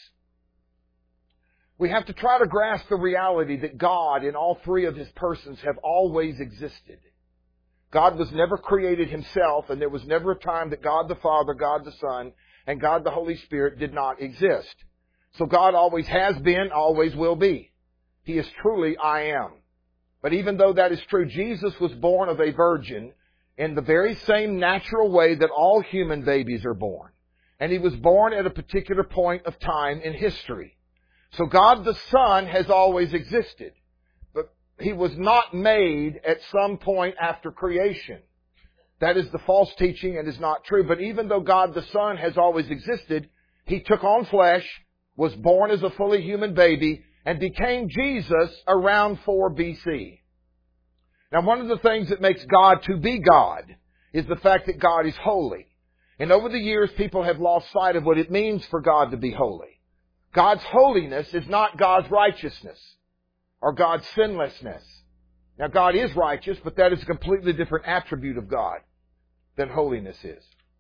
We have to try to grasp the reality that God in all three of His persons have always existed. God was never created Himself, and there was never a time that God the Father, God the Son, and God the Holy Spirit did not exist. So God always has been, always will be. He is truly I am. But even though that is true, Jesus was born of a virgin in the very same natural way that all human babies are born. And He was born at a particular point of time in history. So God the Son has always existed. But He was not made at some point after creation. That is the false teaching and is not true. But even though God the Son has always existed, He took on flesh, was born as a fully human baby, and became Jesus around four B C. Now, one of the things that makes God to be God is the fact that God is holy. And over the years, people have lost sight of what it means for God to be holy. God's holiness is not God's righteousness or God's sinlessness. Now, God is righteous, but that is a completely different attribute of God than holiness is.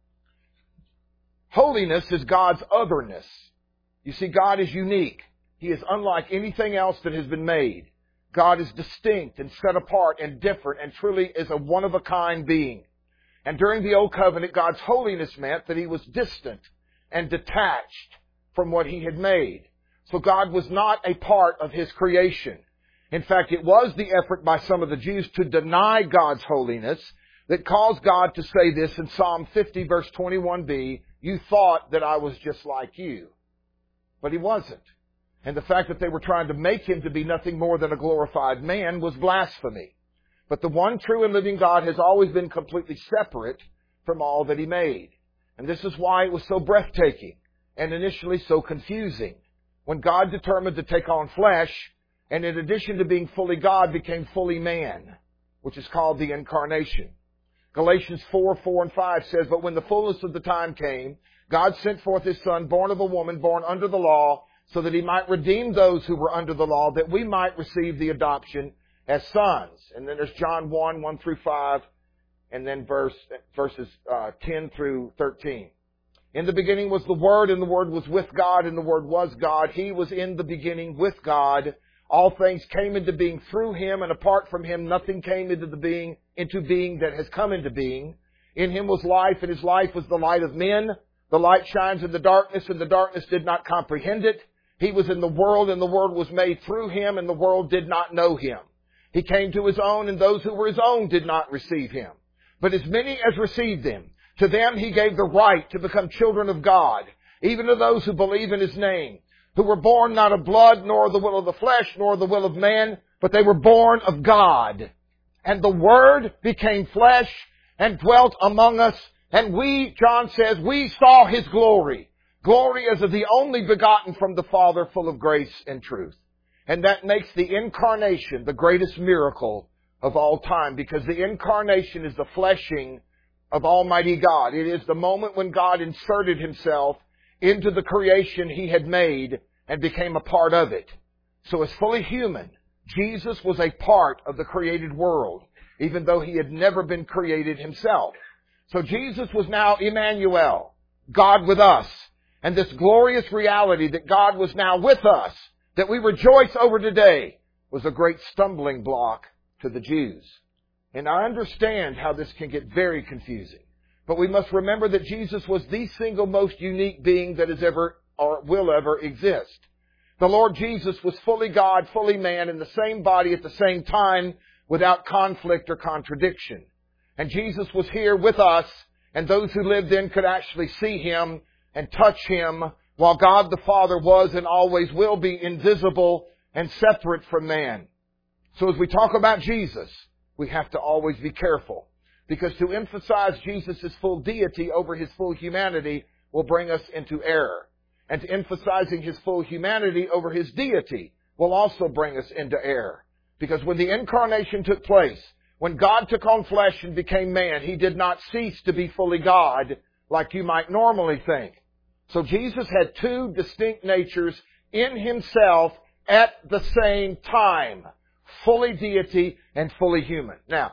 Holiness is God's otherness. You see, God is unique. He is unlike anything else that has been made. God is distinct and set apart and different and truly is a one-of-a-kind being. And during the Old Covenant, God's holiness meant that He was distant and detached from what He had made. So God was not a part of His creation. In fact, it was the effort by some of the Jews to deny God's holiness that caused God to say this in Psalm fifty, verse twenty-one b, "You thought that I was just like you." But He wasn't. And the fact that they were trying to make Him to be nothing more than a glorified man was blasphemy. But the one true and living God has always been completely separate from all that He made. And this is why it was so breathtaking and initially so confusing. When God determined to take on flesh, and in addition to being fully God, became fully man, which is called the incarnation. Galatians four, four and five says, "But when the fullness of the time came, God sent forth His Son, born of a woman, born under the law, so that He might redeem those who were under the law, that we might receive the adoption as sons." And then there's John one, one through five, and then verse, verses uh, ten through thirteen. "In the beginning was the Word, and the Word was with God, and the Word was God. He was in the beginning with God. All things came into being through Him, and apart from Him nothing came into the being, into being that has come into being. In Him was life, and His life was the light of men. The light shines in the darkness, and the darkness did not comprehend it. He was in the world, and the world was made through Him, and the world did not know Him. He came to His own, and those who were His own did not receive Him. But as many as received Him, to them He gave the right to become children of God, even to those who believe in His name, who were born not of blood, nor of the will of the flesh, nor of the will of man, but they were born of God. And the Word became flesh and dwelt among us, and we," John says, "we saw His glory. Glory as of the only begotten from the Father, full of grace and truth." And that makes the incarnation the greatest miracle of all time, because the incarnation is the fleshing of Almighty God. It is the moment when God inserted Himself into the creation He had made and became a part of it. So as fully human, Jesus was a part of the created world, even though He had never been created Himself. So Jesus was now Emmanuel, God with us. And this glorious reality that God was now with us, that we rejoice over today, was a great stumbling block to the Jews. And I understand how this can get very confusing. But we must remember that Jesus was the single most unique being that has ever or will ever exist. The Lord Jesus was fully God, fully man, in the same body at the same time, without conflict or contradiction. And Jesus was here with us, and those who lived then could actually see Him and touch Him, while God the Father was and always will be invisible and separate from man. So as we talk about Jesus, we have to always be careful, because to emphasize Jesus' full deity over His full humanity will bring us into error. And to emphasizing His full humanity over His deity will also bring us into error. Because when the incarnation took place, when God took on flesh and became man, He did not cease to be fully God like you might normally think. So Jesus had two distinct natures in Himself at the same time. Fully deity and fully human. Now,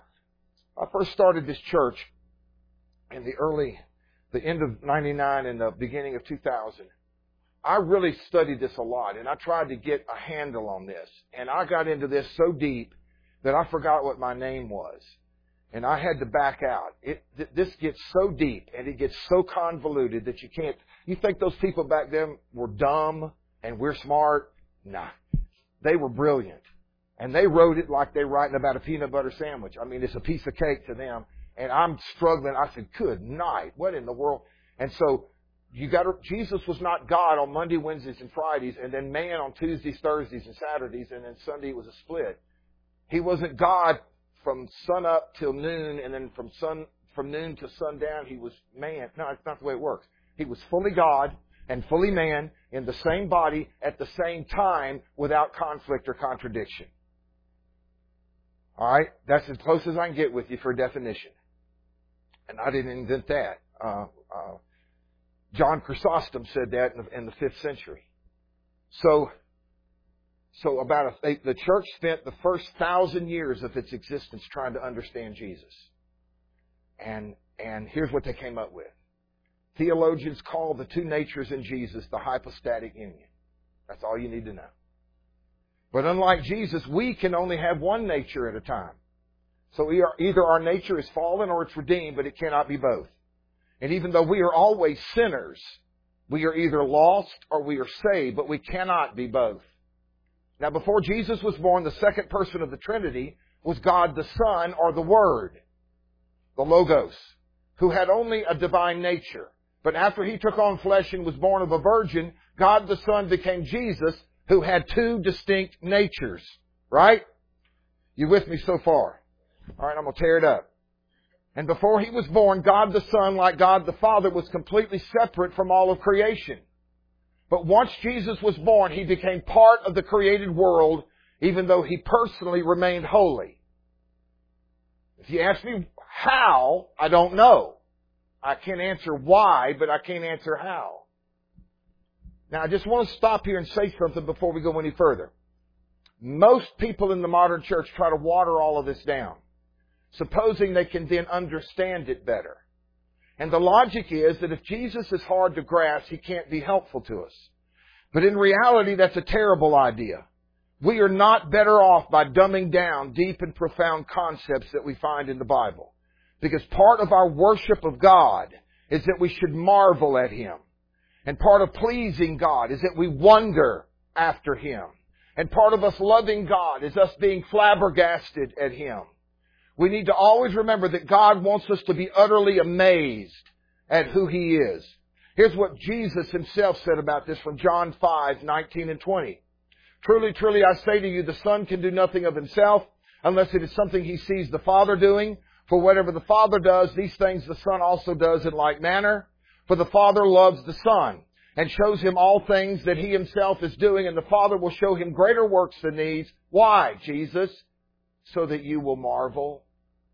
I first started this church in the early, the end of ninety-nine and the beginning of two thousand. I really studied this a lot, and I tried to get a handle on this. And I got into this so deep that I forgot what my name was. And I had to back out. It, th- this gets so deep, and it gets so convoluted that you can't... You think those people back then were dumb and we're smart? Nah. They were brilliant. And they wrote it like they're writing about a peanut butter sandwich. I mean, it's a piece of cake to them. And I'm struggling. I said, good night. What in the world? And so... You got to, Jesus was not God on Monday, Wednesdays, and Fridays, and then man on Tuesdays, Thursdays, and Saturdays, and then Sunday was a split. He wasn't God from sun up till noon, and then from sun from noon to sundown, He was man. No, that's not the way it works. He was fully God and fully man in the same body at the same time without conflict or contradiction. All right? That's as close as I can get with you for a definition. And I didn't invent that. Uh, uh, John Chrysostom said that in the, in the fifth century. So, so about a, they, the church spent the first thousand years of its existence trying to understand Jesus. And, and here's what they came up with. Theologians call the two natures in Jesus the hypostatic union. That's all you need to know. But unlike Jesus, we can only have one nature at a time. So we are, either our nature is fallen or it's redeemed, but it cannot be both. And even though we are always sinners, we are either lost or we are saved, but we cannot be both. Now, before Jesus was born, the second person of the Trinity was God the Son, or the Word, the Logos, who had only a divine nature. But after He took on flesh and was born of a virgin, God the Son became Jesus, who had two distinct natures. Right? You with me so far? All right, I'm going to tear it up. And before He was born, God the Son, like God the Father, was completely separate from all of creation. But once Jesus was born, He became part of the created world, even though He personally remained holy. If you ask me how, I don't know. I can't answer why, but I can't answer how. Now, I just want to stop here and say something before we go any further. Most people in the modern church try to water all of this down, supposing they can then understand it better. And the logic is that if Jesus is hard to grasp, He can't be helpful to us. But in reality, that's a terrible idea. We are not better off by dumbing down deep and profound concepts that we find in the Bible. Because part of our worship of God is that we should marvel at Him. And part of pleasing God is that we wonder after Him. And part of us loving God is us being flabbergasted at Him. We need to always remember that God wants us to be utterly amazed at who He is. Here's what Jesus Himself said about this from John five, nineteen and twenty. Truly, truly, I say to you, the Son can do nothing of Himself unless it is something He sees the Father doing. For whatever the Father does, these things the Son also does in like manner. For the Father loves the Son and shows Him all things that He Himself is doing, and the Father will show Him greater works than these. Why, Jesus? So that you will marvel.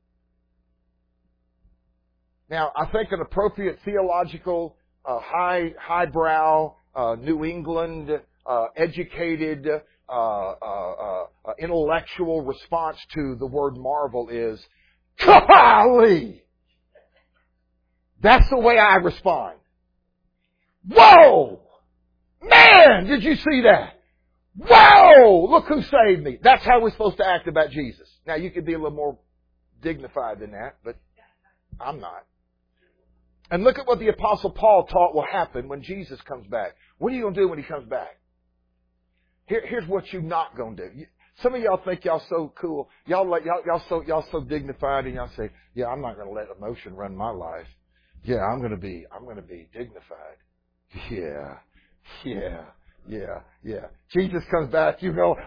Now, I think an appropriate theological, uh, high, highbrow, uh, New England, uh, educated, uh, uh, uh, uh, intellectual response to the word marvel is, golly! That's the way I respond. Whoa! Man, did you see that? Whoa! Look who saved me. That's how we're supposed to act about Jesus. Now, you could be a little more dignified than that, but I'm not. And look at what the Apostle Paul taught will happen when Jesus comes back. What are you going to do when He comes back? Here, here's what you're not going to do. Some of y'all think y'all so cool. Y'all like y'all y'all so y'all so dignified, and y'all say, "Yeah, I'm not going to let emotion run my life. Yeah, I'm going to be I'm going to be dignified." Yeah, yeah, yeah, yeah. Jesus comes back, you go,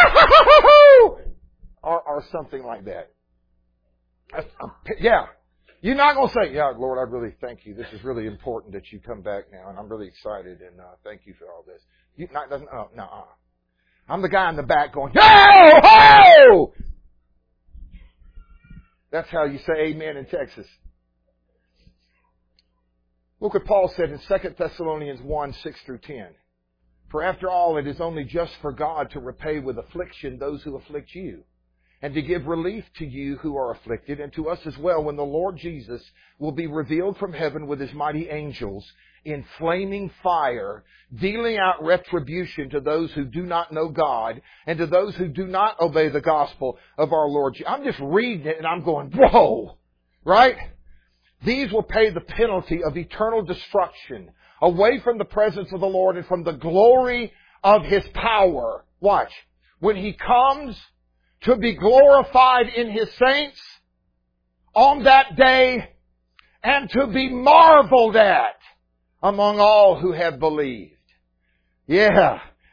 or or something like that. Yeah, you're not going to say, "Yeah, Lord, I really thank you. This is really important that you come back now, and I'm really excited, and uh, thank you for all this." You not doesn't oh, no. Uh, I'm the guy in the back going, "Yo, ho!" That's how you say amen in Texas. Look what Paul said in Second Thessalonians one, six through ten. For after all, it is only just for God to repay with affliction those who afflict you, and to give relief to you who are afflicted, and to us as well, when the Lord Jesus will be revealed from heaven with His mighty angels in flaming fire, dealing out retribution to those who do not know God and to those who do not obey the gospel of our Lord Jesus. I'm just reading it and I'm going, whoa! Right? These will pay the penalty of eternal destruction away from the presence of the Lord and from the glory of His power. Watch. When He comes to be glorified in His saints on that day and to be marveled at among all who have believed. Yeah.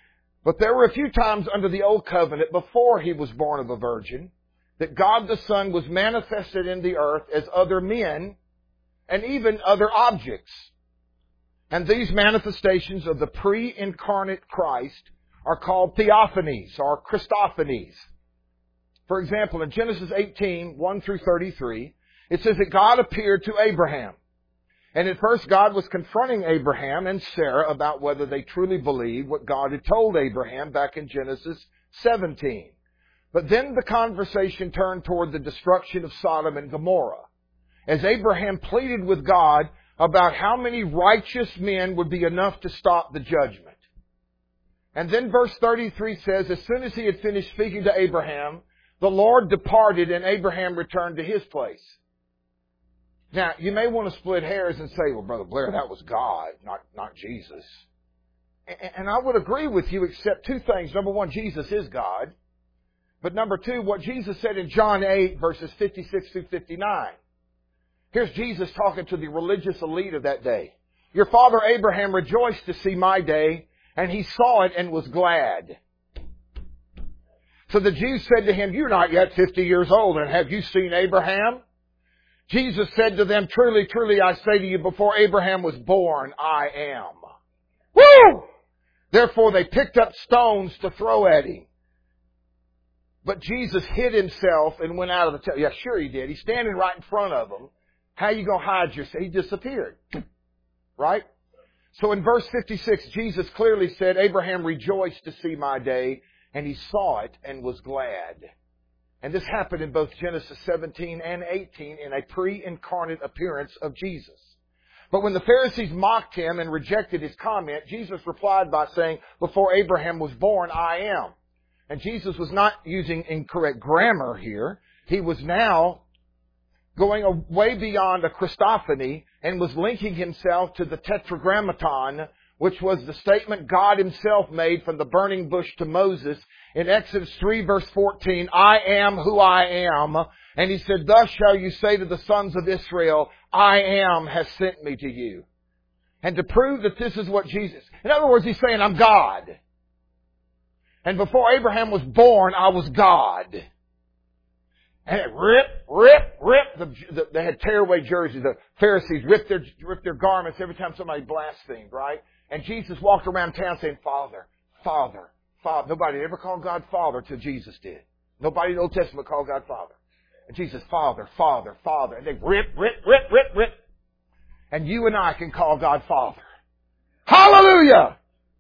But there were a few times under the Old Covenant, before He was born of a virgin, that God the Son was manifested in the earth as other men and even other objects. And these manifestations of the pre-incarnate Christ are called theophanies or Christophanies. For example, in Genesis eighteen, one through thirty-three, it says that God appeared to Abraham. And at first God was confronting Abraham and Sarah about whether they truly believed what God had told Abraham back in Genesis seventeen. But then the conversation turned toward the destruction of Sodom and Gomorrah, as Abraham pleaded with God about how many righteous men would be enough to stop the judgment. And then verse thirty-three says, as soon as he had finished speaking to Abraham, the Lord departed and Abraham returned to his place. Now, you may want to split hairs and say, well, Brother Blair, that was God, not, not Jesus. And I would agree with you, except two things. Number one, Jesus is God. But number two, what Jesus said in John eight, verses fifty-six through fifty-nine. Here's Jesus talking to the religious elite of that day. Your father Abraham rejoiced to see my day, and he saw it and was glad. So the Jews said to him, you're not yet fifty years old, and have you seen Abraham? Jesus said to them, truly, truly, I say to you, before Abraham was born, I am. Woo! Therefore they picked up stones to throw at him. But Jesus hid himself and went out of the temple. Yeah, sure he did. He's standing right in front of them. How you going to hide yourself? He disappeared. Right? So in verse fifty-six, Jesus clearly said, Abraham rejoiced to see my day, and he saw it and was glad. And this happened in both Genesis seventeen and eighteen in a pre-incarnate appearance of Jesus. But when the Pharisees mocked him and rejected his comment, Jesus replied by saying, before Abraham was born, I am. And Jesus was not using incorrect grammar here. He was now going way beyond a Christophany and was linking himself to the Tetragrammaton, which was the statement God Himself made from the burning bush to Moses in Exodus three verse fourteen, I am who I am. And He said, thus shall you say to the sons of Israel, I am has sent me to you. And to prove that this is what Jesus, in other words, He's saying, I'm God. And before Abraham was born, I was God. And it rip, rip, rip. The, the, they had tearaway jerseys. The Pharisees ripped their, ripped their garments every time somebody blasphemed, right? And Jesus walked around town saying, Father, Father, Father. Nobody ever called God Father till Jesus did. Nobody in the Old Testament called God Father. And Jesus, Father, Father, Father. And they rip, rip, rip, rip, rip. And you and I can call God Father. Hallelujah!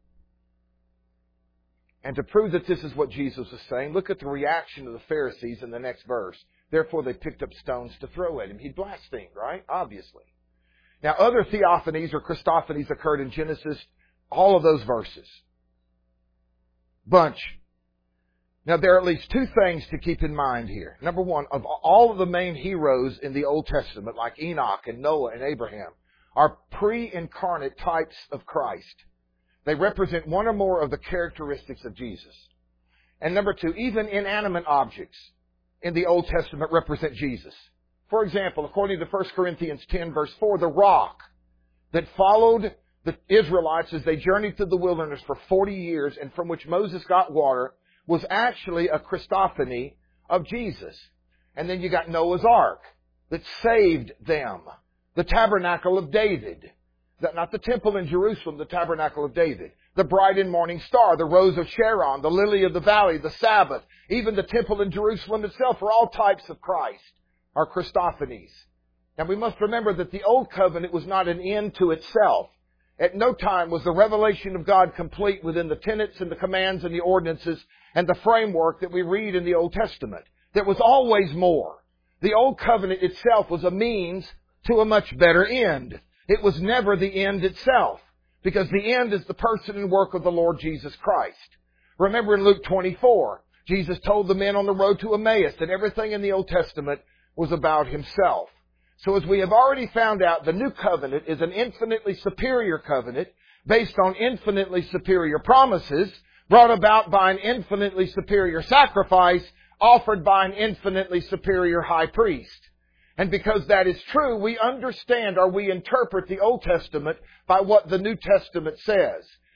And to prove that this is what Jesus was saying, look at the reaction of the Pharisees in the next verse. Therefore they picked up stones to throw at him. He blasphemed, right? Obviously. Now other theophanies or Christophanies occurred in Genesis, all of those verses. Bunch. Now there are at least two things to keep in mind here. Number one, of all of the main heroes in the Old Testament, like Enoch and Noah and Abraham, are pre-incarnate types of Christ. They represent one or more of the characteristics of Jesus. And number two, even inanimate objects in the Old Testament represent Jesus. For example, according to First Corinthians ten verse four, the rock that followed the Israelites as they journeyed through the wilderness for forty years and from which Moses got water was actually a Christophany of Jesus. And then you got Noah's Ark that saved them. The tabernacle of David. Not the temple in Jerusalem, the tabernacle of David. The bright and morning star, the rose of Sharon, the lily of the valley, the Sabbath, even the temple in Jerusalem itself are all types of Christ, are Christophanies. Now we must remember that the Old Covenant was not an end to itself. At no time was the revelation of God complete within the tenets and the commands and the ordinances and the framework that we read in the Old Testament. There was always more. The Old Covenant itself was a means to a much better end. It was never the end itself, because the end is the person and work of the Lord Jesus Christ. Remember in Luke twenty-four, Jesus told the men on the road to Emmaus that everything in the Old Testament was about Himself. So as we have already found out, the New Covenant is an infinitely superior covenant based on infinitely superior promises brought about by an infinitely superior sacrifice offered by an infinitely superior high priest. And because that is true, we understand or we interpret the Old Testament by what the New Testament says.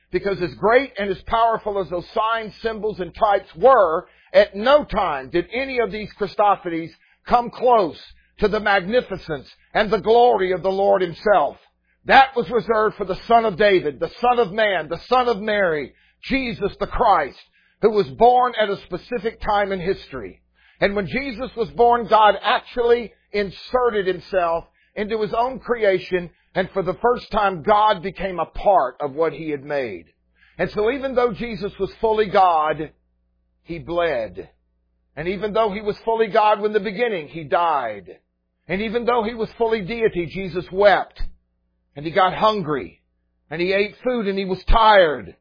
Because as great and as powerful as those signs, symbols, and types were, at no time did any of these Christophanies come close to the magnificence and the glory of the Lord Himself. That was reserved for the Son of David, the Son of Man, the Son of Mary, Jesus the Christ, who was born at a specific time in history. And when Jesus was born, God actually inserted Himself into His own creation, and for the first time, God became a part of what He had made. And so even though Jesus was fully God, He bled. And even though He was fully God in the beginning, He died. And even though He was fully deity, Jesus wept. And He got hungry. And He ate food and He was tired.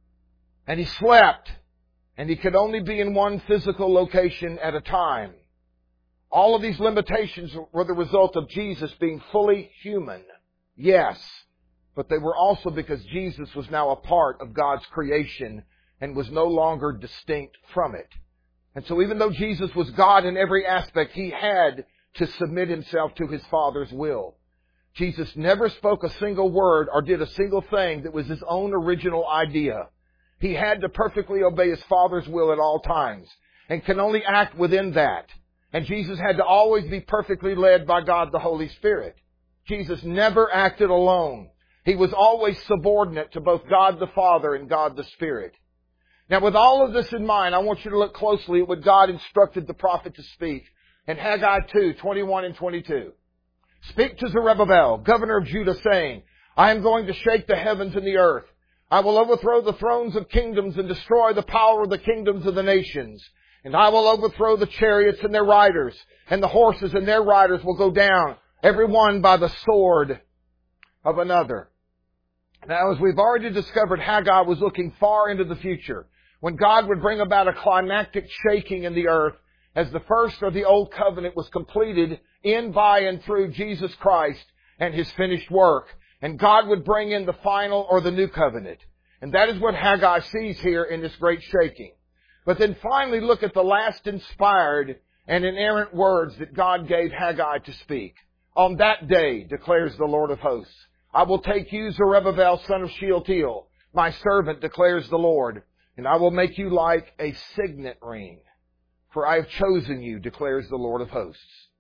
And He slept. And He could only be in one physical location at a time. All of these limitations were the result of Jesus being fully human. Yes. But they were also because Jesus was now a part of God's creation and was no longer distinct from it. And so even though Jesus was God in every aspect, He had to submit Himself to His Father's will. Jesus never spoke a single word or did a single thing that was His own original idea. He had to perfectly obey His Father's will at all times and can only act within that. And Jesus had to always be perfectly led by God the Holy Spirit. Jesus never acted alone. He was always subordinate to both God the Father and God the Spirit. Now, with all of this in mind, I want you to look closely at what God instructed the prophet to speak in Haggai two, twenty-one and twenty-two. Speak to Zerubbabel, governor of Judah, saying, I am going to shake the heavens and the earth. I will overthrow the thrones of kingdoms and destroy the power of the kingdoms of the nations. And I will overthrow the chariots and their riders, and the horses and their riders will go down, every one by the sword of another. Now, as we've already discovered, Haggai was looking far into the future, when God would bring about a climactic shaking in the earth as the first or the old covenant was completed in, by, and through Jesus Christ and His finished work. And God would bring in the final or the new covenant. And that is what Haggai sees here in this great shaking. But then finally look at the last inspired and inerrant words that God gave Haggai to speak. On that day, declares the Lord of hosts, I will take you, Zerubbabel, son of Shealtiel, my servant, declares the Lord, and I will make you like a signet ring. For I have chosen you, declares the Lord of hosts.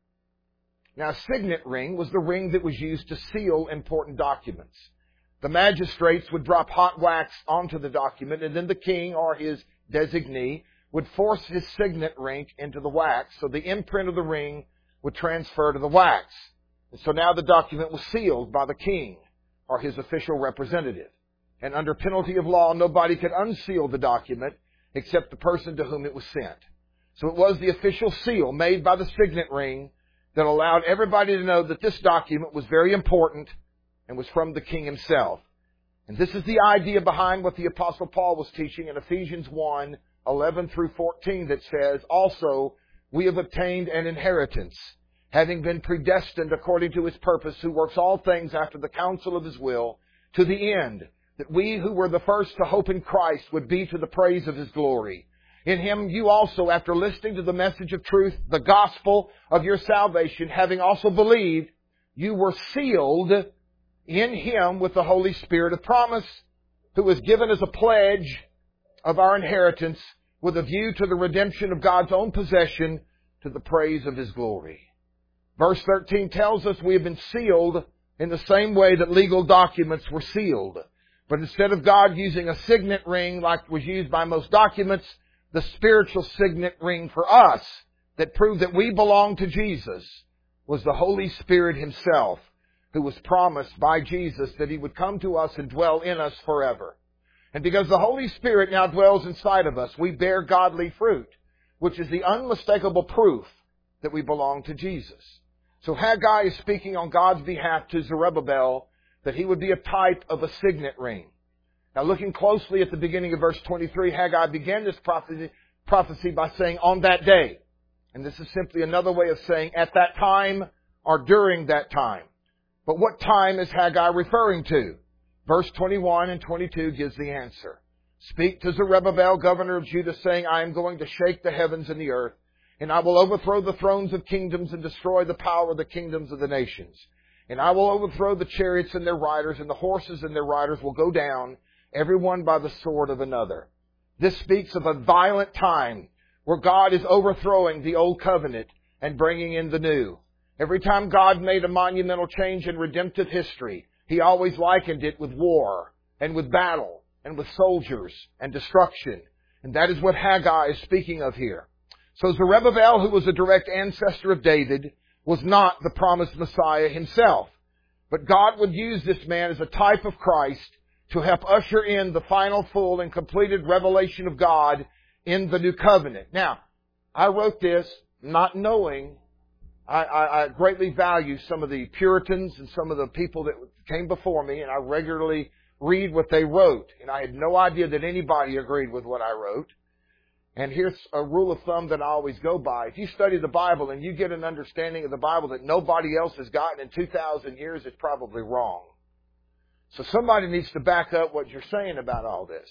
Now, a signet ring was the ring that was used to seal important documents. The magistrates would drop hot wax onto the document, and then the king or his designee would force his signet ring into the wax, so the imprint of the ring would transfer to the wax. And so now the document was sealed by the king or his official representative. And under penalty of law, nobody could unseal the document except the person to whom it was sent. So it was the official seal made by the signet ring that allowed everybody to know that this document was very important and was from the king himself. And this is the idea behind what the Apostle Paul was teaching in Ephesians one, eleven through fourteen, that says, also, we have obtained an inheritance, having been predestined according to His purpose, who works all things after the counsel of His will, to the end that we who were the first to hope in Christ would be to the praise of His glory. In Him you also, after listening to the message of truth, the gospel of your salvation, having also believed, you were sealed in Him with the Holy Spirit of promise, who was given as a pledge of our inheritance with a view to the redemption of God's own possession to the praise of His glory. Verse thirteen tells us we have been sealed in the same way that legal documents were sealed. But instead of God using a signet ring like was used by most documents, the spiritual signet ring for us that proved that we belong to Jesus was the Holy Spirit Himself, who was promised by Jesus that He would come to us and dwell in us forever. And because the Holy Spirit now dwells inside of us, we bear godly fruit, which is the unmistakable proof that we belong to Jesus. So Haggai is speaking on God's behalf to Zerubbabel that he would be a type of a signet ring. Now, looking closely at the beginning of verse twenty-three, Haggai began this prophecy, prophecy by saying, on that day. And this is simply another way of saying at that time or during that time. But what time is Haggai referring to? Verse twenty-one and twenty-two gives the answer. Speak to Zerubbabel, governor of Judah, saying, I am going to shake the heavens and the earth, and I will overthrow the thrones of kingdoms and destroy the power of the kingdoms of the nations. And I will overthrow the chariots and their riders, and the horses and their riders will go down, every one by the sword of another. This speaks of a violent time where God is overthrowing the old covenant and bringing in the new. Every time God made a monumental change in redemptive history, He always likened it with war and with battle and with soldiers and destruction. And that is what Haggai is speaking of here. So Zerubbabel, who was a direct ancestor of David, was not the promised Messiah himself. But God would use this man as a type of Christ to help usher in the final, full, and completed revelation of God in the new covenant. Now, I wrote this not knowing. I, I, I greatly value some of the Puritans and some of the people that came before me, and I regularly read what they wrote. And I had no idea that anybody agreed with what I wrote. And here's a rule of thumb that I always go by. If you study the Bible and you get an understanding of the Bible that nobody else has gotten in two thousand years, it's probably wrong. So somebody needs to back up what you're saying about all this.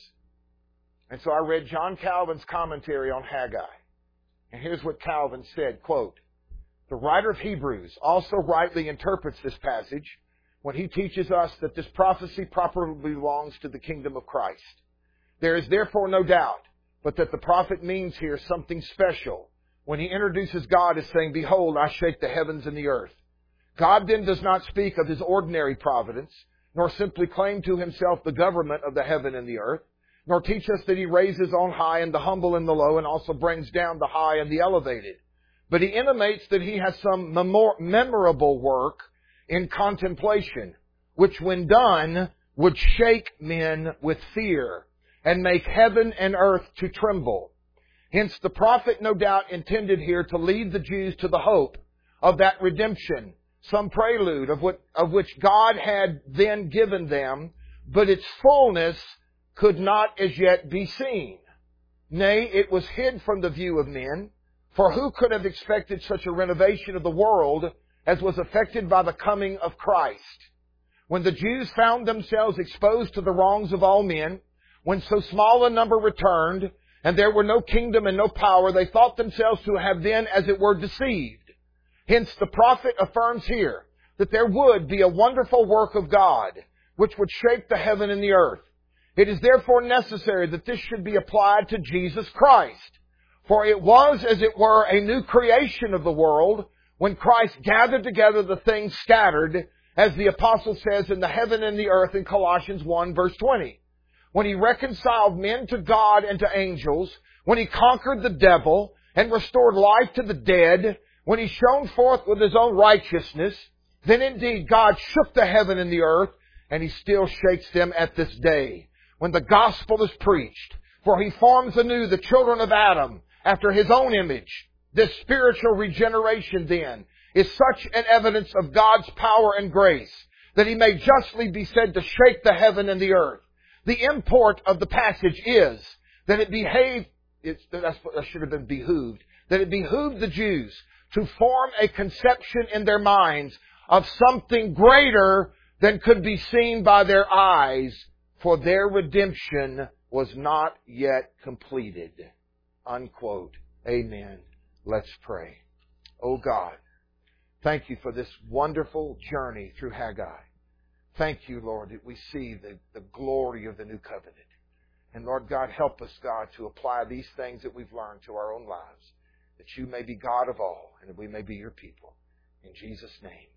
And so I read John Calvin's commentary on Haggai. And here's what Calvin said, quote, "The writer of Hebrews also rightly interprets this passage when he teaches us that this prophecy properly belongs to the kingdom of Christ. There is therefore no doubt but that the prophet means here something special when he introduces God as saying, 'Behold, I shake the heavens and the earth.' God then does not speak of His ordinary providence, nor simply claim to Himself the government of the heaven and the earth, nor teach us that He raises on high and the humble and the low and also brings down the high and the elevated. But He intimates that He has some memor- memorable work in contemplation, which when done would shake men with fear and make heaven and earth to tremble. Hence the prophet no doubt intended here to lead the Jews to the hope of that redemption, some prelude of what, of which God had then given them, but its fullness could not as yet be seen. Nay, it was hid from the view of men, for who could have expected such a renovation of the world as was effected by the coming of Christ? When the Jews found themselves exposed to the wrongs of all men, when so small a number returned, and there were no kingdom and no power, they thought themselves to have been, as it were, deceived. Hence the prophet affirms here that there would be a wonderful work of God, which would shake the heaven and the earth. It is therefore necessary that this should be applied to Jesus Christ. For it was, as it were, a new creation of the world when Christ gathered together the things scattered, as the apostle says, in the heaven and the earth in Colossians one verse twenty. When He reconciled men to God and to angels, when He conquered the devil and restored life to the dead, when He shone forth with His own righteousness, then indeed God shook the heaven and the earth, and He still shakes them at this day. When the gospel is preached, for He forms anew the children of Adam after His own image. This spiritual regeneration then is such an evidence of God's power and grace that He may justly be said to shake the heaven and the earth. The import of the passage is that it behaved, it's, that's what that should have been behooved, that it behooved the Jews to form a conception in their minds of something greater than could be seen by their eyes, for their redemption was not yet completed. Unquote. Amen. Let's pray. Oh God, thank You for this wonderful journey through Haggai. Thank You, Lord, that we see the, the glory of the new covenant. And Lord God, help us, God, to apply these things that we've learned to our own lives, that You may be God of all and that we may be Your people. In Jesus' name.